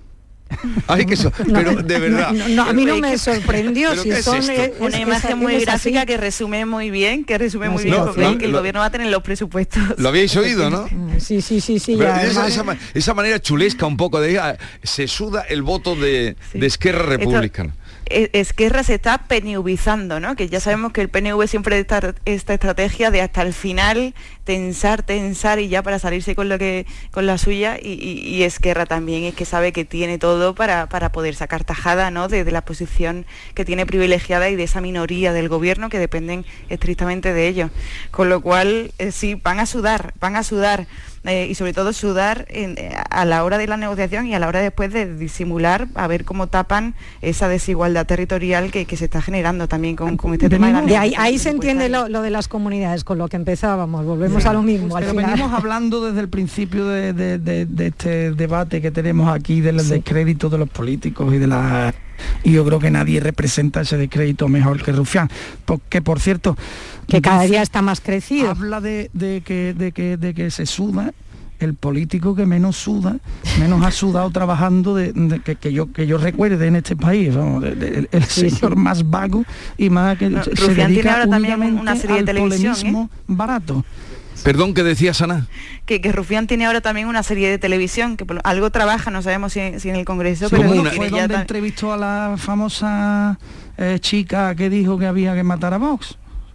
Ay, que eso, no, pero de verdad. No, no, a mí no me sorprendió. Si es son, es es, una es, imagen es, muy es gráfica que resume muy bien, que resume no, muy sí, bien, no, porque lo, que el lo, gobierno va a tener los presupuestos. Lo habéis oído, ¿no? Sí, sí, sí, sí. Pero además... esa, esa, esa manera chulesca un poco de ah, se suda el voto de, sí. de Esquerra Republicana. Esto... Esquerra se está penubizando, ¿no? Que ya sabemos que el P N V siempre está esta estrategia de hasta el final tensar, tensar y ya para salirse con lo que con la suya y, y, y Esquerra también es que sabe que tiene todo para, para poder sacar tajada, ¿no? De, de la posición que tiene privilegiada y de esa minoría del gobierno que dependen estrictamente de ellos. Con lo cual, eh, sí, van a sudar, van a sudar. Eh, y sobre todo sudar en, a la hora de la negociación y a la hora después de disimular, a ver cómo tapan esa desigualdad territorial que, que se está generando también con, con este tema de la de ahí, ahí se entiende lo, lo de las comunidades, con lo que empezábamos, volvemos sí. a lo mismo. Pero al final. venimos hablando desde el principio de, de, de, de este debate que tenemos aquí del sí. descrédito de los políticos y de la... Y yo creo que nadie representa ese descrédito mejor que Rufián, porque por cierto que cada día está más crecido. Habla de, de que de que de que se suda el político que menos suda, menos ha sudado trabajando de, de, que, que yo que yo recuerde en este país, vamos, de, de, el sí, señor sí. más vago y más que no, se, Rufián se dedica tiene ahora también una serie de televisión, ¿eh? Barato. Perdón, ¿qué decías, Ana? Que, que Rufián tiene ahora también una serie de televisión, que por, algo trabaja, no sabemos si, si en el Congreso, sí, pero una, fue donde entrevistó a la famosa eh, chica que dijo que había que matar a Vox.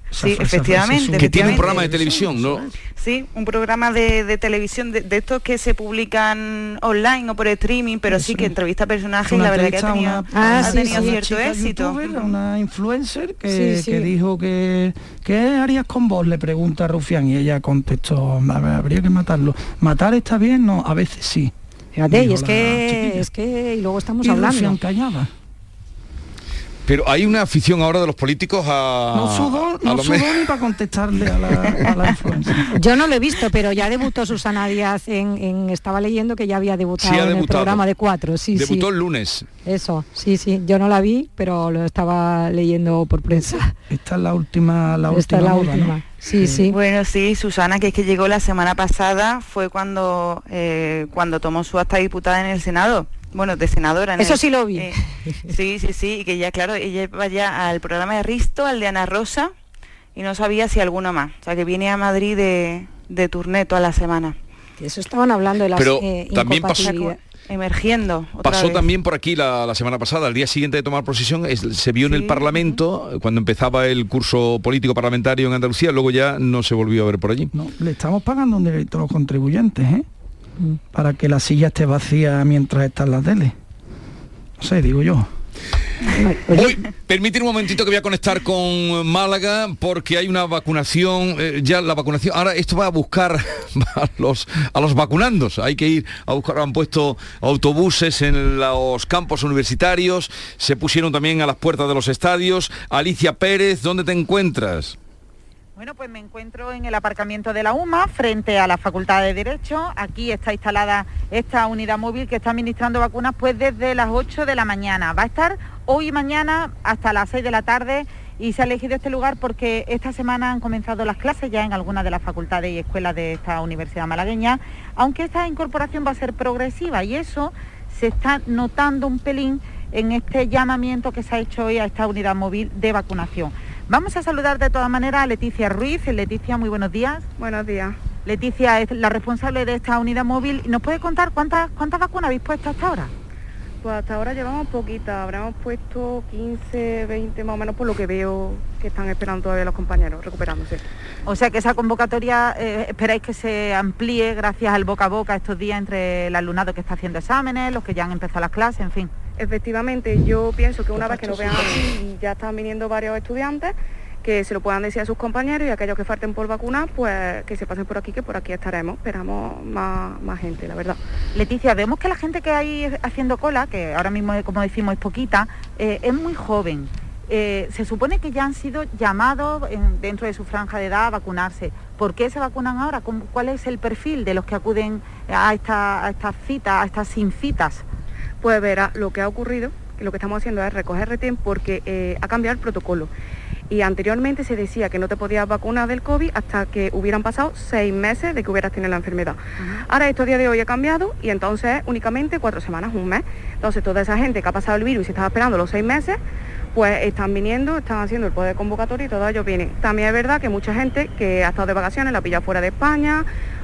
Sí, esa, efectivamente. Esa que tiene un efectivamente. programa de televisión, ¿no? Sí, un programa de, de televisión de, de estos que se publican online o por streaming, pero Eso. sí que entrevista a personajes y Una la verdad que ha entrevista a tenido, una, ha Ah, sí, tenido sí. cierto chica éxito. youtuber, una influencer que, Sí, sí. que dijo que ¿qué harías con vos? Le pregunta a Rufián y ella contestó, a ver, habría que matarlo. ¿Matar está bien? No, a veces sí. Fíjate, y Dijo es la que, chiquilla. es que, y luego estamos Y hablando. Rufián callaba. Pero hay una afición ahora de los políticos a... No sudó, a no lo sudó me- ni para contestarle a la, a la influencer. Yo no lo he visto, pero ya debutó Susana Díaz en, en- estaba leyendo que ya había debutado Sí, ha en el debutado. programa de cuatro, sí, Debutó sí. el lunes. Eso, sí, sí. Yo no la vi, pero lo estaba leyendo por prensa. Esta es la última, la Esta última es la moda, última. ¿no? Sí, sí. Bueno, sí, Susana, que es que llegó la semana pasada, fue cuando eh, cuando tomó su acta de diputada en el Senado. Bueno, de senadora. en Eso el- sí lo vi. eh, sí, sí, sí, y que ya, claro, ella vaya al programa de Risto, al de Ana Rosa, y no sabía si alguno más. O sea, que viene a Madrid de, de turné toda la semana. Eso estaban hablando de las Pero eh, también pasó- incompatibilidades. Emergiendo. Otra Pasó vez. también por aquí la, la semana pasada, al día siguiente de tomar posesión, es- se vio en el Parlamento, cuando empezaba el curso político parlamentario en Andalucía, luego ya no se volvió a ver por allí. No, le estamos pagando un dinerito a los contribuyentes, ¿eh? Para que la silla esté vacía mientras está en la tele. No sé, digo yo. Hoy, permíteme un momentito que voy a conectar con Málaga porque hay una vacunación, eh, ya la vacunación, ahora esto va a buscar a los, a los vacunandos, hay que ir a buscar, han puesto autobuses en los campos universitarios, se pusieron también a las puertas de los estadios. Alicia Pérez, ¿dónde te encuentras? Bueno, pues me encuentro en el aparcamiento de la U M A, frente a la Facultad de Derecho. Aquí está instalada esta unidad móvil que está administrando vacunas pues desde las ocho de la mañana. Va a estar hoy y mañana hasta las seis de la tarde y se ha elegido este lugar porque esta semana han comenzado las clases ya en algunas de las facultades y escuelas de esta universidad malagueña, aunque esta incorporación va a ser progresiva y eso se está notando un pelín en este llamamiento que se ha hecho hoy a esta unidad móvil de vacunación. Vamos a saludar de todas maneras a Leticia Ruiz. Leticia, muy buenos días. Buenos días. Leticia es la responsable de esta unidad móvil. ¿Nos puede contar cuántas cuántas vacunas habéis puesto hasta ahora? Pues hasta ahora llevamos poquitas, habremos puesto quince, veinte más o menos por lo que veo que están esperando todavía los compañeros, recuperándose. O sea que esa convocatoria eh, esperáis que se amplíe gracias al boca a boca estos días entre el alumnado que está haciendo exámenes, los que ya han empezado las clases, en fin. Efectivamente, yo pienso que una vez que nos vean aquí y ya están viniendo varios estudiantes, que se lo puedan decir a sus compañeros y aquellos que falten por vacunar, pues que se pasen por aquí, que por aquí estaremos, esperamos más, más gente, la verdad. Leticia, vemos que la gente que hay haciendo cola, que ahora mismo, como decimos, es poquita, eh, es muy joven. Eh, se supone que ya han sido llamados en, dentro de su franja de edad a vacunarse. ¿Por qué se vacunan ahora? ¿Cuál es el perfil de los que acuden a esta, a estas citas, a estas sin citas? Pues verá, lo que ha ocurrido, que lo que estamos haciendo es recoger retén porque eh, ha cambiado el protocolo. Y anteriormente se decía que no te podías vacunar del COVID hasta que hubieran pasado seis meses de que hubieras tenido la enfermedad. Uh-huh. Ahora esto a día de hoy ha cambiado y entonces únicamente cuatro semanas, un mes. Entonces toda esa gente que ha pasado el virus y estaba esperando los seis meses, pues están viniendo, están haciendo el poder convocatorio y todos ellos vienen. También es verdad que mucha gente que ha estado de vacaciones la pilla fuera de España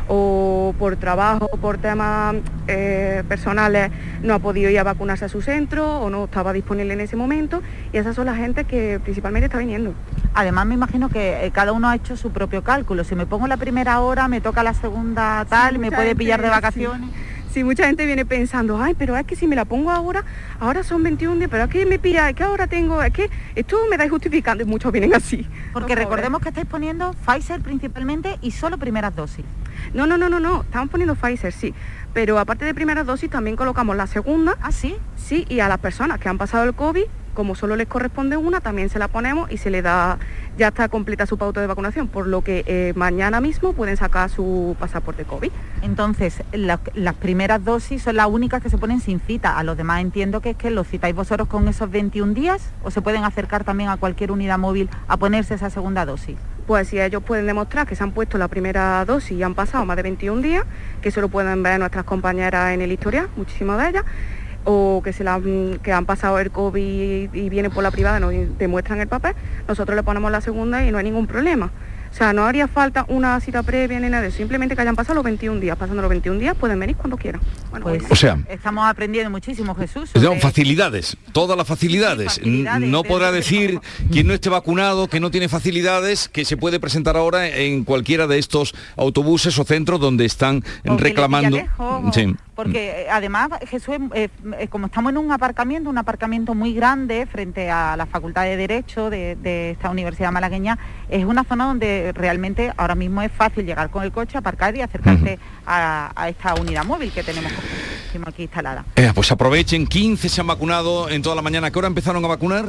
o por trabajo o por temas eh, personales no ha podido ir a vacunarse a su centro o no estaba disponible en ese momento y esas son las gente que principalmente está viniendo. Además me imagino que cada uno ha hecho su propio cálculo, si me pongo la primera hora, me toca la segunda tal, sí, me puede pillar de vacaciones. Sí. Sí, mucha gente viene pensando, ay, pero es que si me la pongo ahora, ahora son veintiún días, pero es que me pilla, es que ahora tengo, es que esto me da justificando y muchos vienen así. Porque recordemos que estáis poniendo Pfizer principalmente y solo primeras dosis. No, no, no, no, no, estamos poniendo Pfizer, sí, pero aparte de primeras dosis también colocamos la segunda. ¿Ah, sí? Sí, y a las personas que han pasado el COVID, como solo les corresponde una, también se la ponemos y se le da, ya está completa su pauta de vacunación, por lo que eh, mañana mismo pueden sacar su pasaporte COVID. Entonces, la, las primeras dosis son las únicas que se ponen sin cita, a los demás entiendo que es que los citáis vosotros con esos veintiún días o se pueden acercar también a cualquier unidad móvil a ponerse esa segunda dosis. Pues si ellos pueden demostrar que se han puesto la primera dosis y han pasado más de veintiún días, que eso lo pueden ver nuestras compañeras en el historial, muchísimas de ellas, o que se la han, que han pasado el COVID y vienen por la privada, nos demuestran el papel, nosotros le ponemos la segunda y no hay ningún problema. O sea, no haría falta una cita previa ni nada de eso, simplemente que hayan pasado los veintiún días. Pasando los veintiún días pueden venir cuando quieran. Bueno, pues o sea, estamos aprendiendo muchísimo, Jesús. Sobre... facilidades, todas las facilidades. Sí, facilidades no podrá decir quien no esté vacunado, que no tiene facilidades, que se puede presentar ahora en cualquiera de estos autobuses o centros donde están o reclamando. Lejos, sí. Porque además, Jesús, eh, eh, como estamos en un aparcamiento, un aparcamiento muy grande frente a la Facultad de Derecho de, de esta universidad malagueña, es una zona donde realmente ahora mismo es fácil llegar con el coche, aparcar y acercarte uh-huh. a, a esta unidad móvil que tenemos aquí instalada. Eh, pues aprovechen, quince se han vacunado en toda la mañana. ¿A qué hora empezaron a vacunar?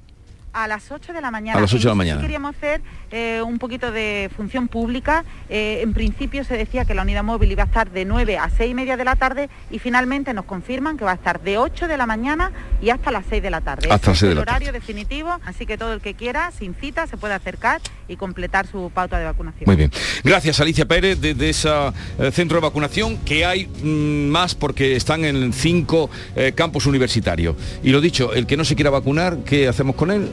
A las ocho de la mañana. A las ocho de la mañana. Sí queríamos hacer eh, un poquito de función pública. Eh, en principio se decía que la unidad móvil iba a estar de nueve a seis y media de la tarde y finalmente nos confirman que va a estar de ocho de la mañana y hasta las seis de la tarde. Hasta este es el la horario tarde. definitivo, así que todo el que quiera, sin cita, se puede acercar y completar su pauta de vacunación. Muy bien. Gracias, Alicia Pérez, desde ese eh, centro de vacunación, que hay mmm, más porque están en cinco eh, campus universitarios. Y lo dicho, el que no se quiera vacunar, ¿qué hacemos con él?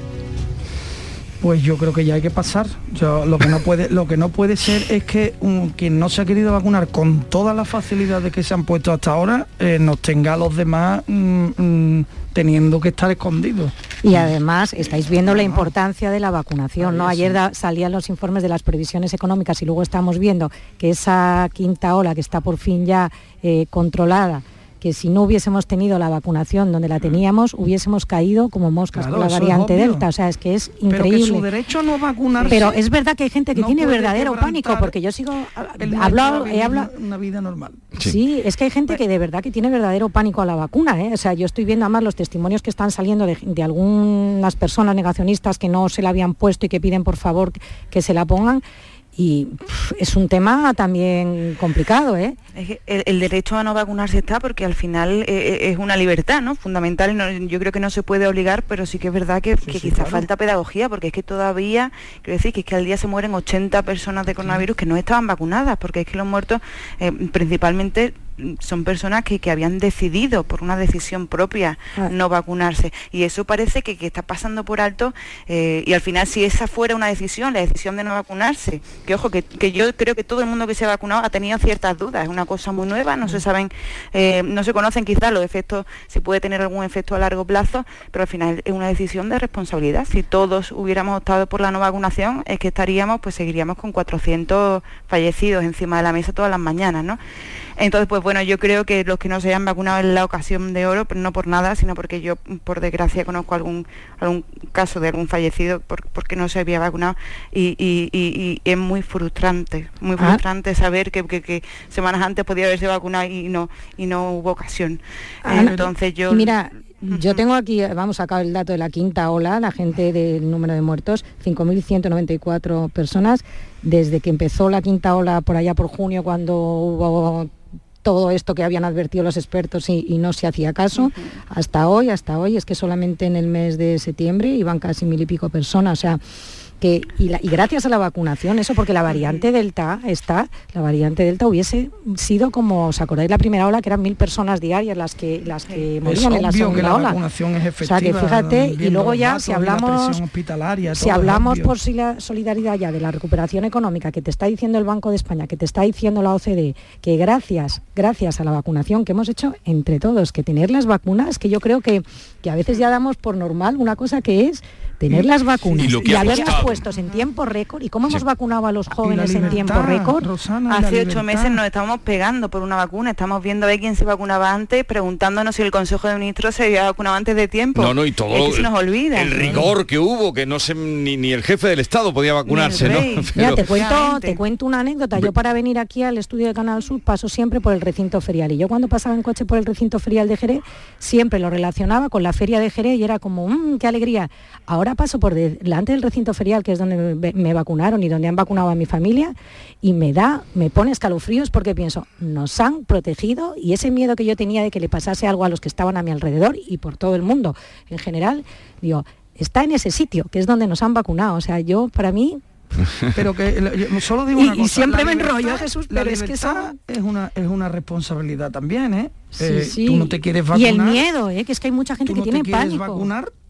Pues yo creo que ya hay que pasar. Yo, lo que no puede, lo que no puede ser es que um, quien no se ha querido vacunar con todas las facilidades que se han puesto hasta ahora, eh, nos tenga a los demás um, um, teniendo que estar escondidos. Y además estáis viendo la importancia de la vacunación, ¿no? Ayer da, salían los informes de las previsiones económicas y luego estamos viendo que esa quinta ola que está por fin ya eh, controlada, que si no hubiésemos tenido la vacunación donde la teníamos, hubiésemos caído como moscas claro, con la variante Delta. O sea, es que es increíble. Pero que su derecho a no vacunarse... Pero es verdad que hay gente que no tiene verdadero pánico, porque yo sigo... Hablo, he hablado... Una vida normal. Sí. sí, es que hay gente que de verdad que tiene verdadero pánico a la vacuna, ¿eh? O sea, yo estoy viendo además los testimonios que están saliendo de, de algunas personas negacionistas que no se la habían puesto y que piden por favor que, que se la pongan. Y pff, es un tema también complicado, ¿eh? Es que el, el derecho a no vacunarse está porque al final eh, es una libertad, ¿no? Fundamental. No, yo creo que no se puede obligar, pero sí que es verdad que, sí, que sí, quizás claro. falta pedagogía, porque es que todavía, quiero decir, que es que al día se mueren ochenta personas de coronavirus sí. que no estaban vacunadas, porque es que los muertos eh, principalmente son personas que, que habían decidido por una decisión propia ah. no vacunarse, y eso parece que, que está pasando por alto, eh, y al final si esa fuera una decisión, la decisión de no vacunarse, que ojo, que, que yo creo que todo el mundo que se ha vacunado ha tenido ciertas dudas, es una cosa muy nueva, no mm. se saben, eh, no se conocen quizás los efectos, si puede tener algún efecto a largo plazo, pero al final es una decisión de responsabilidad. Si todos hubiéramos optado por la no vacunación, es que estaríamos, pues seguiríamos con cuatrocientos fallecidos encima de la mesa todas las mañanas, ¿no? Entonces, pues bueno, yo creo que los que no se hayan vacunado en la ocasión de oro, pero no por nada, sino porque yo, por desgracia, conozco algún algún caso de algún fallecido por, porque no se había vacunado, y, y, y, y es muy frustrante, muy ah. frustrante saber que, que, que semanas antes podía haberse vacunado y no y no hubo ocasión. Ah, Entonces yo... Mira, yo tengo aquí, vamos a sacar el dato de la quinta ola, la gente del número de muertos, cinco mil ciento noventa y cuatro personas, desde que empezó la quinta ola por allá por junio, cuando hubo todo esto que habían advertido los expertos y, y no se hacía caso, uh-huh. hasta hoy, hasta hoy, es que solamente en el mes de septiembre iban casi mil y pico personas, o sea, que y, la, y gracias a la vacunación, eso porque la variante Delta está, la variante Delta hubiese sido como, ¿os acordáis la primera ola, que eran mil personas diarias las que las que morían en la segunda que la ola? Vacunación es efectiva, o sea, que fíjate, y luego ya si hablamos si hablamos por si la solidaridad ya de la recuperación económica que te está diciendo el Banco de España, que te está diciendo la O C D E, que gracias, gracias a la vacunación que hemos hecho entre todos, que tener las vacunas, que yo creo que, que a veces ya damos por normal una cosa que es tener las vacunas y, y, y haberlas puestos en tiempo récord. ¿Y cómo hemos sí. vacunado a los jóvenes libertad, en tiempo récord? Rosana, hace ocho meses nos estábamos pegando por una vacuna, estamos viendo a ver quién se vacunaba antes, preguntándonos si el Consejo de Ministros se había vacunado antes de tiempo. No, no, y todo es que se nos olvida. El rigor que hubo, que no sé, ni, ni el jefe del Estado podía vacunarse, ¿no? Pero... Mira, te cuento, te cuento una anécdota. Yo para venir aquí al estudio de Canal Sur paso siempre por el recinto ferial, y yo cuando pasaba en coche por el recinto ferial de Jerez siempre lo relacionaba con la feria de Jerez y era como, mmm, qué alegría. Ahora paso por delante del recinto ferial, que es donde me, me vacunaron y donde han vacunado a mi familia, y me da, me pone escalofríos porque pienso, nos han protegido, y ese miedo que yo tenía de que le pasase algo a los que estaban a mi alrededor y por todo el mundo en general, digo, está en ese sitio, que es donde nos han vacunado. O sea, yo, para mí... Pero que yo solo digo una y, cosa, y siempre me enrollo, Jesús, pero es que eso... es una es una responsabilidad también, ¿eh? Sí, eh sí. Tú no te quieres vacunar. Y el miedo, ¿eh? Que es que hay mucha gente que no tiene te pánico. Vacunar,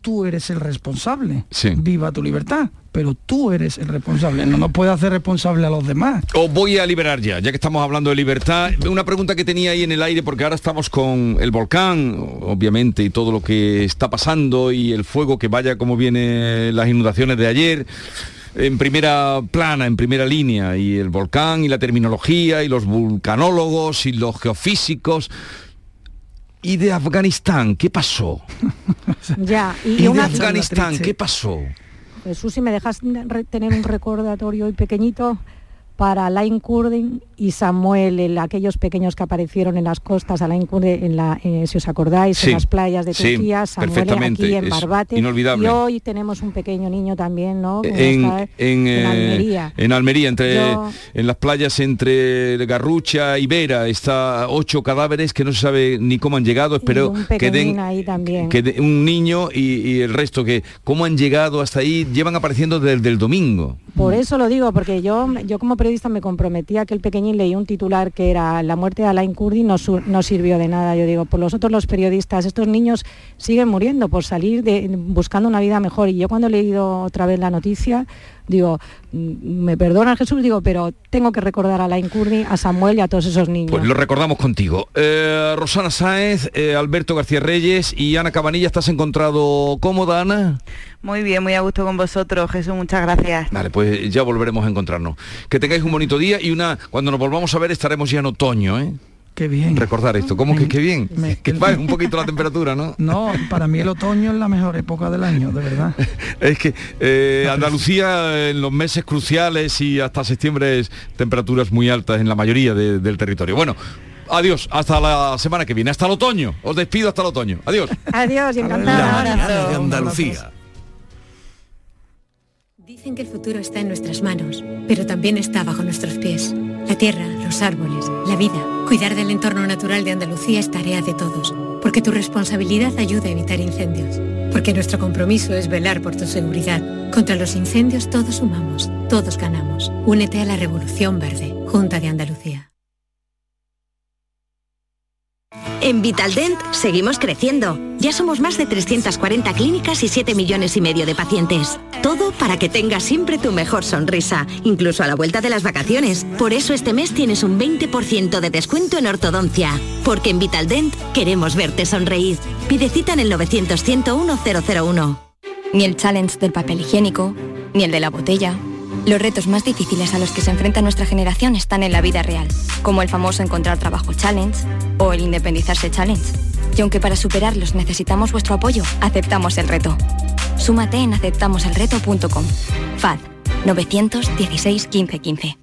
tú eres el responsable. Sí. Viva tu libertad, pero tú eres el responsable. No nos puedes hacer responsable a los demás. Os voy a liberar ya, ya que estamos hablando de libertad. Una pregunta que tenía ahí en el aire, porque ahora estamos con el volcán, obviamente, y todo lo que está pasando, y el fuego que vaya como viene las inundaciones de ayer, en primera plana, en primera línea, y el volcán, y la terminología, y los vulcanólogos, y los geofísicos. ¿Y de Afganistán qué pasó? Ya, y, ¿Y de una... Afganistán qué pasó? Jesús, si me dejas re- tener un recordatorio hoy pequeñito para Alain Kurdin y Samuel, el, aquellos pequeños que aparecieron en las costas, Alain Kurdin, en la, eh, si os acordáis, sí, en las playas de Turquía, sí, Samuel aquí en Barbate. Inolvidable. Y hoy tenemos un pequeño niño también, ¿no? En, está, en, en Almería. En Almería, entre, Yo... en las playas entre Garrucha y Vera, está ocho cadáveres que no se sabe ni cómo han llegado. Espero que den ahí también. Que de, un niño y, y el resto, que cómo han llegado hasta ahí, llevan apareciendo desde el domingo. Por eso lo digo, porque yo, yo como periodista me comprometí a que el pequeñín leía un titular que era la muerte de Alain Kurdin, no, no sirvió de nada. Yo digo, por los otros los periodistas, estos niños siguen muriendo por salir de, buscando una vida mejor. Y yo cuando he leído otra vez la noticia, digo, me perdona Jesús, digo, pero tengo que recordar a Alain Kurdin, a Samuel y a todos esos niños. Pues lo recordamos contigo. Eh, Rosana Sáenz, eh, Alberto García Reyes y Ana Cabanilla, ¿estás encontrado cómoda, Ana? Muy bien, muy a gusto con vosotros, Jesús, muchas gracias. Vale, pues ya volveremos a encontrarnos. Que tengáis un bonito día y una cuando nos volvamos a ver estaremos ya en otoño, ¿eh? Qué bien. Recordar esto, ¿cómo que qué bien? Me, que baje un poquito la temperatura, ¿no? No, para mí el otoño es la mejor época del año, de verdad. Es que eh, Andalucía en los meses cruciales y hasta septiembre es temperaturas muy altas en la mayoría de, del territorio. Bueno, adiós, hasta la semana que viene, hasta el otoño. Os despido hasta el otoño. Adiós. Adiós y encantada. La mañana de Andalucía. Dicen que el futuro está en nuestras manos, pero también está bajo nuestros pies. La tierra, los árboles, la vida. Cuidar del entorno natural de Andalucía es tarea de todos, porque tu responsabilidad ayuda a evitar incendios. Porque nuestro compromiso es velar por tu seguridad. Contra los incendios todos sumamos, todos ganamos. Únete a la Revolución Verde, Junta de Andalucía. En Vitaldent seguimos creciendo. Ya somos más de trescientas cuarenta clínicas y siete millones y medio de pacientes. Todo para que tengas siempre tu mejor sonrisa, incluso a la vuelta de las vacaciones. Por eso este mes tienes un veinte por ciento de descuento en ortodoncia. Porque en Vitaldent queremos verte sonreír. Pide cita en el novecientos, ciento uno, cero cero uno. Ni el challenge del papel higiénico, ni el de la botella. Los retos más difíciles a los que se enfrenta nuestra generación están en la vida real, como el famoso encontrar trabajo challenge o el independizarse challenge. Y aunque para superarlos necesitamos vuestro apoyo, aceptamos el reto. Súmate en aceptamos el reto punto com. F A D novecientos dieciséis, quince, quince.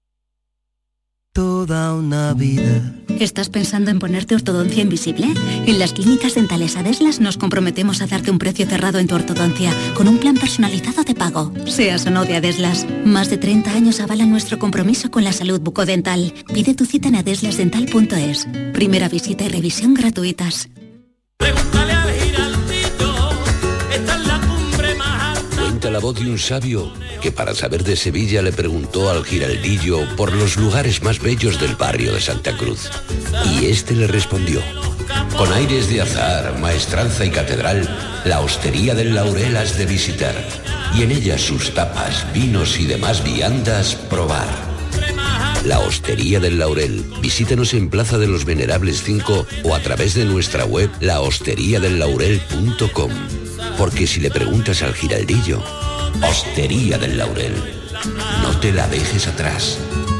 Toda una vida. ¿Estás pensando en ponerte ortodoncia invisible? En las clínicas dentales Adeslas nos comprometemos a darte un precio cerrado en tu ortodoncia, con un plan personalizado de pago. Seas o no de Adeslas. Más de treinta años avalan nuestro compromiso con la salud bucodental. Pide tu cita en adeslas dental punto es. Primera visita y revisión gratuitas. Pregúntale al Giraldillo, esta es la cumbre más alta. Cuenta la voz de un sabio que para saber de Sevilla le preguntó al Giraldillo por los lugares más bellos del barrio de Santa Cruz. Y este le respondió: con aires de azar, maestranza y catedral, la hostería del Laurel has de visitar, y en ella sus tapas, vinos y demás viandas probar. La Hostería del Laurel. Visítanos en Plaza de los Venerables cinco o a través de nuestra web la hostería del laurel punto com. Porque si le preguntas al Giraldillo, Hostería del Laurel, no te la dejes atrás.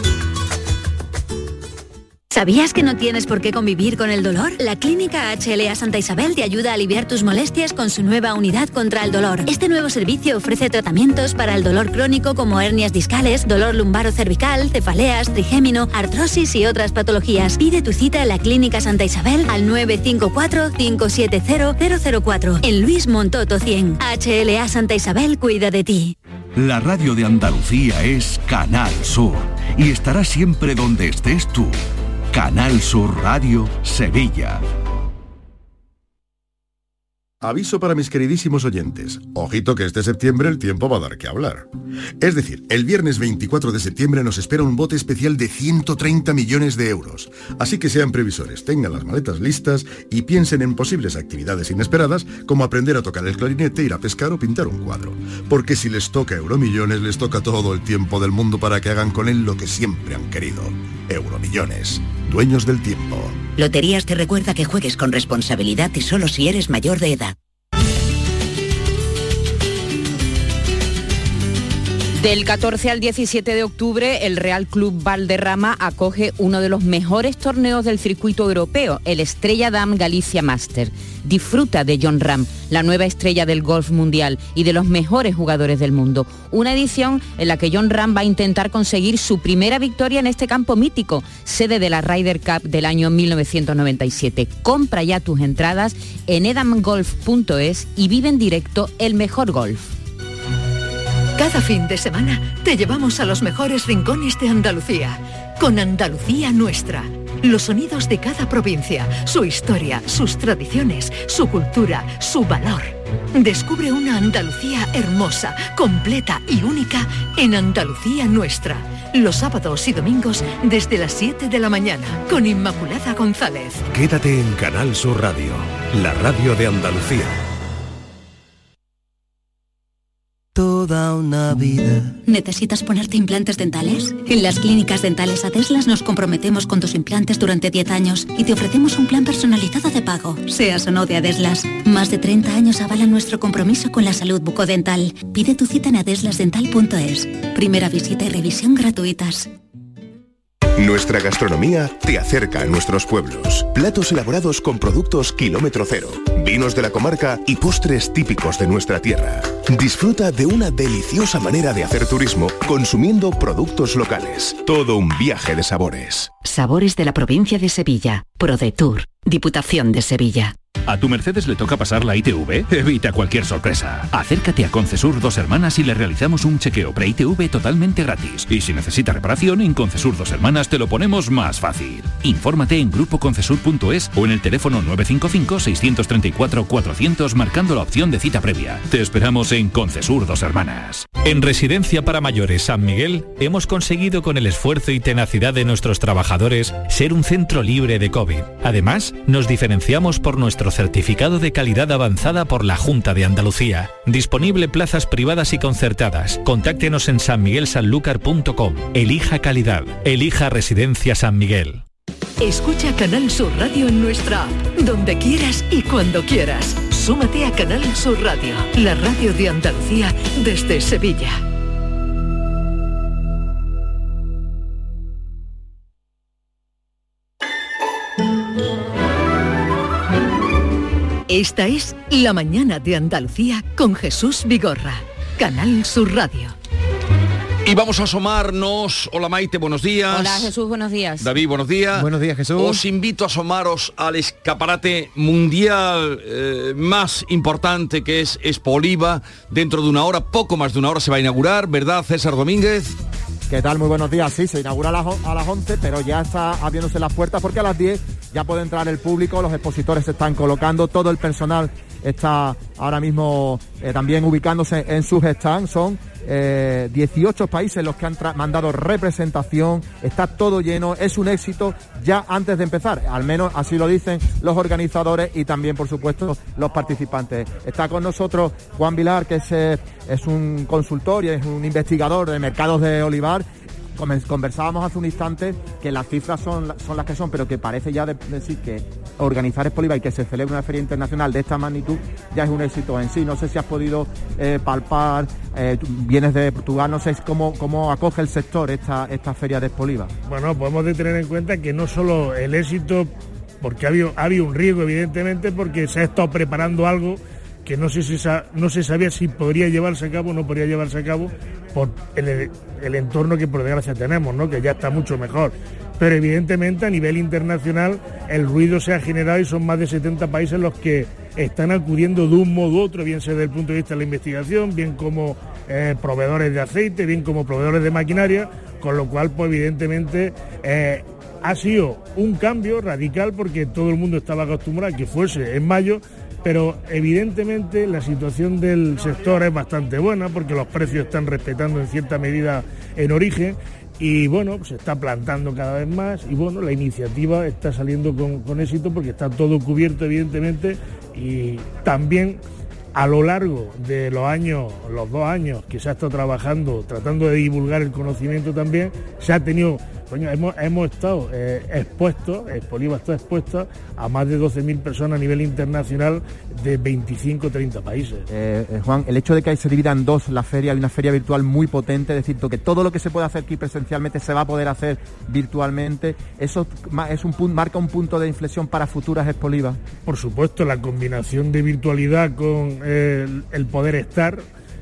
¿Sabías que no tienes por qué convivir con el dolor? La Clínica H L A Santa Isabel te ayuda a aliviar tus molestias con su nueva unidad contra el dolor. Este nuevo servicio ofrece tratamientos para el dolor crónico como hernias discales, dolor lumbaro cervical, cefaleas, trigémino, artrosis y otras patologías. Pide tu cita en la Clínica Santa Isabel al nueve cinco cuatro, cinco siete cero, cero cero cuatro en Luis Montoto cien. H L A Santa Isabel cuida de ti. La radio de Andalucía es Canal Sur y estará siempre donde estés tú. Canal Sur Radio, Sevilla. Aviso para mis queridísimos oyentes. Ojito que este septiembre el tiempo va a dar que hablar. Es decir, el viernes veinticuatro de septiembre nos espera un bote especial de ciento treinta millones de euros. Así que sean previsores, tengan las maletas listas y piensen en posibles actividades inesperadas como aprender a tocar el clarinete, ir a pescar o pintar un cuadro. Porque si les toca Euromillones, les toca todo el tiempo del mundo para que hagan con él lo que siempre han querido. Euromillones, dueños del tiempo. Loterías te recuerda que juegues con responsabilidad y solo si eres mayor de edad. Del catorce al diecisiete de octubre, el Real Club Valderrama acoge uno de los mejores torneos del circuito europeo, el Estrella Damm Galicia Master. Disfruta de Jon Rahm, la nueva estrella del golf mundial y de los mejores jugadores del mundo. Una edición en la que Jon Rahm va a intentar conseguir su primera victoria en este campo mítico, sede de la Ryder Cup del año mil novecientos noventa y siete. Compra ya tus entradas en edam golf punto es y vive en directo el mejor golf. Cada fin de semana te llevamos a los mejores rincones de Andalucía, con Andalucía Nuestra. Los sonidos de cada provincia, su historia, sus tradiciones, su cultura, su valor. Descubre una Andalucía hermosa, completa y única en Andalucía Nuestra. Los sábados y domingos desde las siete de la mañana, con Inmaculada González. Quédate en Canal Sur Radio, la radio de Andalucía. Toda una vida. ¿Necesitas ponerte implantes dentales? En las clínicas dentales Adeslas nos comprometemos con tus implantes durante diez años y te ofrecemos un plan personalizado de pago, seas o no de Adeslas. Más de treinta años avalan nuestro compromiso con la salud bucodental. Pide tu cita en adeslas dental punto es. Primera visita y revisión gratuitas. Nuestra gastronomía te acerca a nuestros pueblos. Platos elaborados con productos kilómetro cero, vinos de la comarca y postres típicos de nuestra tierra. Disfruta de una deliciosa manera de hacer turismo consumiendo productos locales. Todo un viaje de sabores. Sabores de la provincia de Sevilla. ProDetour. Diputación de Sevilla. ¿A tu Mercedes le toca pasar la I T V? Evita cualquier sorpresa. Acércate a Concesur Dos Hermanas y le realizamos un chequeo pre-I T V totalmente gratis. Y si necesita reparación, en Concesur Dos Hermanas te lo ponemos más fácil. Infórmate en grupo concesur punto es o en el teléfono nueve cinco cinco, seis tres cuatro, cuatrocientos marcando la opción de cita previa. Te esperamos en Concesur Dos Hermanas. En Residencia para Mayores San Miguel hemos conseguido con el esfuerzo y tenacidad de nuestros trabajadores ser un centro libre de COVID. Además, nos diferenciamos por nuestro certificado de calidad avanzada por la Junta de Andalucía. Disponible plazas privadas y concertadas. Contáctenos en san miguel sanlúcar punto com. Elija calidad. Elija Residencia San Miguel. Escucha Canal Sur Radio en nuestra app, donde quieras y cuando quieras. Súmate a Canal Sur Radio, la radio de Andalucía desde Sevilla. Esta es La Mañana de Andalucía con Jesús Vigorra, Canal Sur Radio. Y vamos a asomarnos. Hola Maite, buenos días. Hola Jesús, buenos días. David, buenos días. Buenos días, Jesús. Os invito a asomaros al escaparate mundial eh, más importante, que es Expoliva. Dentro de una hora, poco más de una hora, se va a inaugurar, ¿verdad, César Domínguez? ¿Qué tal? Muy buenos días. Sí, se inaugura a las, a las once, pero ya está abriéndose las puertas porque a las diez ya puede entrar el público, los expositores se están colocando, todo el personal está ahora mismo eh, también ubicándose en sus stands. Son eh, dieciocho países los que han mandado representación, está todo lleno, es un éxito ya antes de empezar, al menos así lo dicen los organizadores y también, por supuesto, los participantes. Está con nosotros Juan Vilar, que es, eh, es un consultor y es un investigador de mercados de olivar. Conversábamos hace un instante que las cifras son, son las que son, pero que parece ya de, decir que organizar Expoliva y que se celebre una feria internacional de esta magnitud ya es un éxito en sí. No sé si has podido eh, palpar, eh, vienes de Portugal, no sé cómo, cómo acoge el sector esta, esta feria de Expoliva. Bueno, podemos de tener en cuenta que no solo el éxito, porque ha habido, ha habido un riesgo evidentemente, porque se ha estado preparando algo que no, sé si sa, no se sabía si podría llevarse a cabo o no podría llevarse a cabo por el, el entorno que por desgracia tenemos, ¿no? Que ya está mucho mejor. Pero evidentemente a nivel internacional el ruido se ha generado y son más de setenta países los que están acudiendo de un modo u otro, bien sea desde el punto de vista de la investigación, bien como eh, proveedores de aceite, bien como proveedores de maquinaria, con lo cual pues evidentemente eh, ha sido un cambio radical porque todo el mundo estaba acostumbrado a que fuese en mayo, pero evidentemente la situación del sector es bastante buena porque los precios están respetando en cierta medida en origen y bueno, se está plantando cada vez más y bueno, la iniciativa está saliendo con, con éxito porque está todo cubierto evidentemente y también a lo largo de los años, los dos años que se ha estado trabajando, tratando de divulgar el conocimiento también, se ha tenido, coño, hemos, hemos estado eh, expuestos, Expoliva está expuesta a más de doce mil personas a nivel internacional de veinticinco a treinta países. Eh, eh, Juan, el hecho de que se divida en dos la feria, hay una feria virtual muy potente, es decir, que todo lo que se puede hacer aquí presencialmente se va a poder hacer virtualmente, eso es un punto, marca un punto de inflexión para futuras Expoliva. Por supuesto, la combinación de virtualidad con el, el poder estar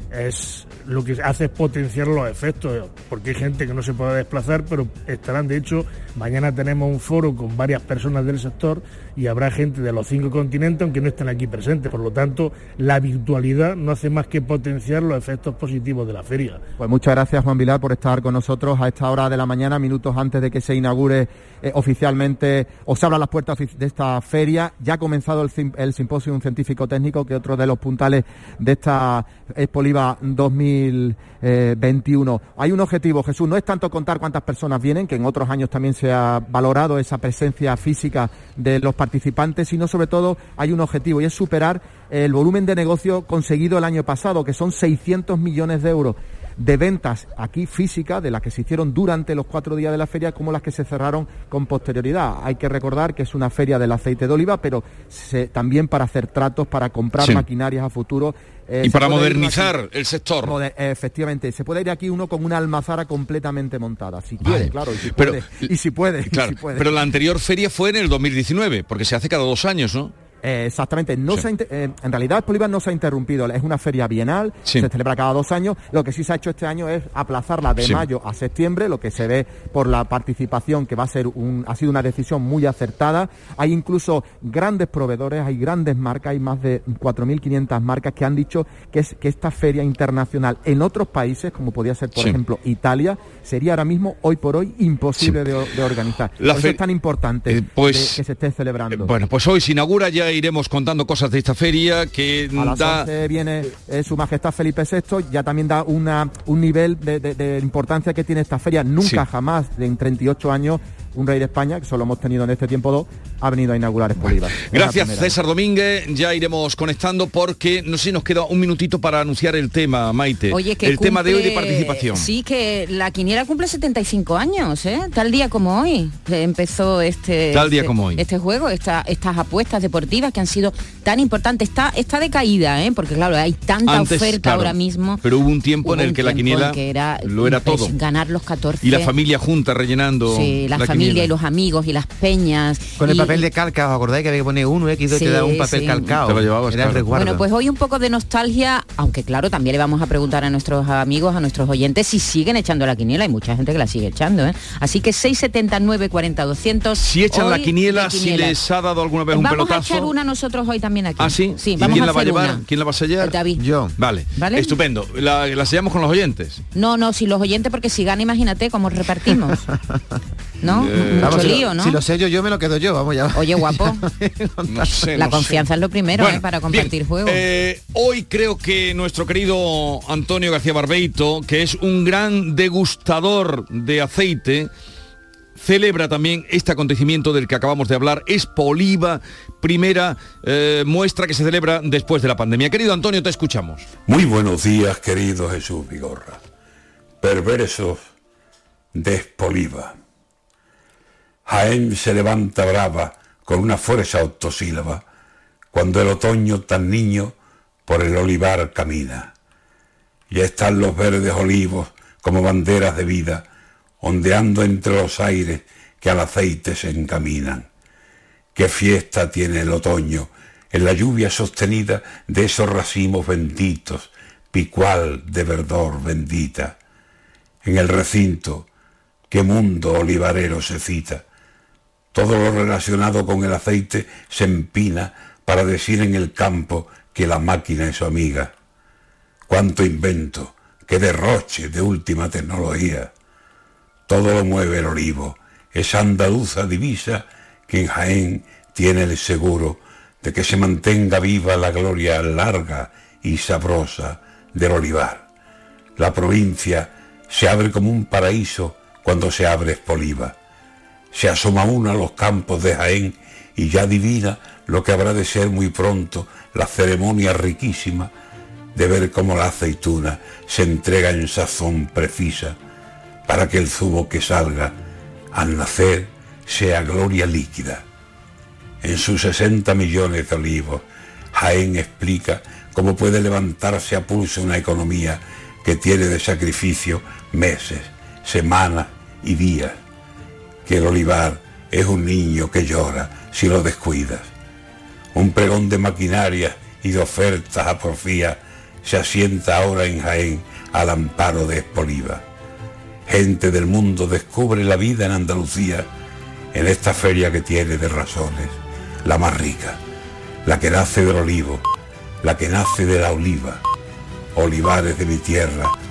es lo que hace es potenciar los efectos, porque hay gente que no se puede desplazar, pero estarán, de hecho, mañana tenemos un foro con varias personas del sector y habrá gente de los cinco continentes, aunque no estén aquí presentes, por lo tanto, la virtualidad no hace más que potenciar los efectos positivos de la feria. Pues muchas gracias, Juan Vilar, por estar con nosotros a esta hora de la mañana, minutos antes de que se inaugure eh, oficialmente, o se abran las puertas de esta feria. Ya ha comenzado el, el Simposium Científico Técnico, que es otro de los puntales de esta Expoliva dos mil veintiuno. Hay un objetivo, Jesús, no es tanto contar cuántas personas vienen, que en otros años también se ha valorado esa presencia física de los participantes, sino sobre todo hay un objetivo y es superar el volumen de negocio conseguido el año pasado, que son seiscientos millones de euros de ventas aquí físicas, de las que se hicieron durante los cuatro días de la feria, como las que se cerraron con posterioridad. Hay que recordar que es una feria del aceite de oliva, pero se, también para hacer tratos, para comprar sí. maquinarias a futuro. Eh, y para modernizar aquí, el sector. Moder, efectivamente, se puede ir aquí uno con una almazara completamente montada, si quiere, vale. claro, y si pero, puede, y si puede, claro, y si puede. Pero la anterior feria fue en el dos mil diecinueve, porque se hace cada dos años, ¿no? Eh, exactamente, no sí. se ha inter- eh, en realidad Expoliva no se ha interrumpido, es una feria bienal, sí. se celebra cada dos años, lo que sí se ha hecho este año es aplazarla de sí. mayo a septiembre, lo que se ve por la participación que va a ser un, ha sido una decisión muy acertada. Hay incluso grandes proveedores, hay grandes marcas, hay más de cuatro mil quinientas marcas que han dicho que, es, que esta feria internacional en otros países, como podía ser por sí. ejemplo Italia, sería ahora mismo, hoy por hoy, imposible sí. de, de organizar. La por fe- eso es tan importante eh, pues, de, que se esté celebrando. Eh, bueno, pues hoy se inaugura, ya iremos contando cosas de esta feria que a las da... once viene eh, Su Majestad Felipe sexto, ya también da una un nivel de, de, de importancia que tiene esta feria. Nunca sí. jamás en treinta y ocho años un rey de España, que solo hemos tenido en este tiempo dos, ha venido a inaugurar Expoliva. Gracias, César Domínguez. Ya iremos conectando porque no sé si nos queda un minutito para anunciar el tema, Maite. Oye, que el cumple, tema de hoy de participación. Sí, que la quiniela cumple setenta y cinco años, ¿eh? Tal día como hoy empezó este Tal día este, como hoy. este juego, esta, estas apuestas deportivas que han sido tan importantes. Está, está de caída, ¿eh? Porque claro, hay tanta Antes, oferta claro, ahora mismo. Pero hubo un tiempo en el que la quiniela que era, lo era todo. Ganar los catorce. Y la familia junta rellenando. Sí, la, la familia quiniela. Y los amigos y las peñas. Con y, el papel de calca, ¿os acordáis que había que poner uno X dos sí, y te daba un papel sí. calcado? Te lo llevabas, era el claro. resguardo. Bueno, pues hoy un poco de nostalgia, aunque claro, también le vamos a preguntar a nuestros amigos, a nuestros oyentes, si siguen echando la quiniela. Hay mucha gente que la sigue echando, ¿eh? Así que seis setenta y nueve cuarenta doscientos. Si echan la quiniela, si les ha dado alguna vez un vamos pelotazo. Vamos a echar una nosotros hoy también aquí. ¿Ah, sí? Sí, ¿Y vamos quién a la va a llevar? Una. ¿Quién la va a sellar? David. Yo. Vale. ¿Vale? Estupendo. La, la sellamos con los oyentes. No, no, si los oyentes, porque si gana, imagínate cómo repartimos. ¿No? Eh, Mucho vamos, lío, si ¿no? Si lo sello yo, me lo quedo yo, vamos ya. Oye, guapo. no sé, la no confianza sé. es lo primero, bueno, ¿eh? Para compartir bien, juegos. Eh, hoy creo que nuestro querido Antonio García Barbeito, que es un gran degustador de aceite, celebra también este acontecimiento del que acabamos de hablar, Expoliva, primera eh, muestra que se celebra después de la pandemia. Querido Antonio, te escuchamos. Muy buenos días, querido Jesús Vigorra. Perversos de Expoliva. Jaén se levanta brava con una fuerza octosílaba cuando el otoño tan niño por el olivar camina. Ya están los verdes olivos como banderas de vida, ondeando entre los aires que al aceite se encaminan. Qué fiesta tiene el otoño en la lluvia sostenida de esos racimos benditos, picual de verdor bendita. En el recinto, qué mundo olivarero se cita. Todo lo relacionado con el aceite se empina para decir en el campo que la máquina es su amiga. Cuánto invento, qué derroche de última tecnología. Todo lo mueve el olivo, esa andaluza divisa que en Jaén tiene el seguro de que se mantenga viva la gloria larga y sabrosa del olivar. La provincia se abre como un paraíso cuando se abre Espoliva. Se asoma uno a los campos de Jaén y ya adivina lo que habrá de ser muy pronto la ceremonia riquísima de ver cómo la aceituna se entrega en sazón precisa para que el zumo que salga al nacer sea gloria líquida. En sus sesenta millones de olivos, Jaén explica cómo puede levantarse a pulso una economía que tiene de sacrificio meses, semanas y días. Que el olivar es un niño que llora si lo descuidas. Un pregón de maquinaria y de ofertas a porfía se asienta ahora en Jaén al amparo de Espoliva. Gente del mundo descubre la vida en Andalucía en esta feria que tiene de razones la más rica, la que nace del olivo, la que nace de la oliva. Olivares de mi tierra,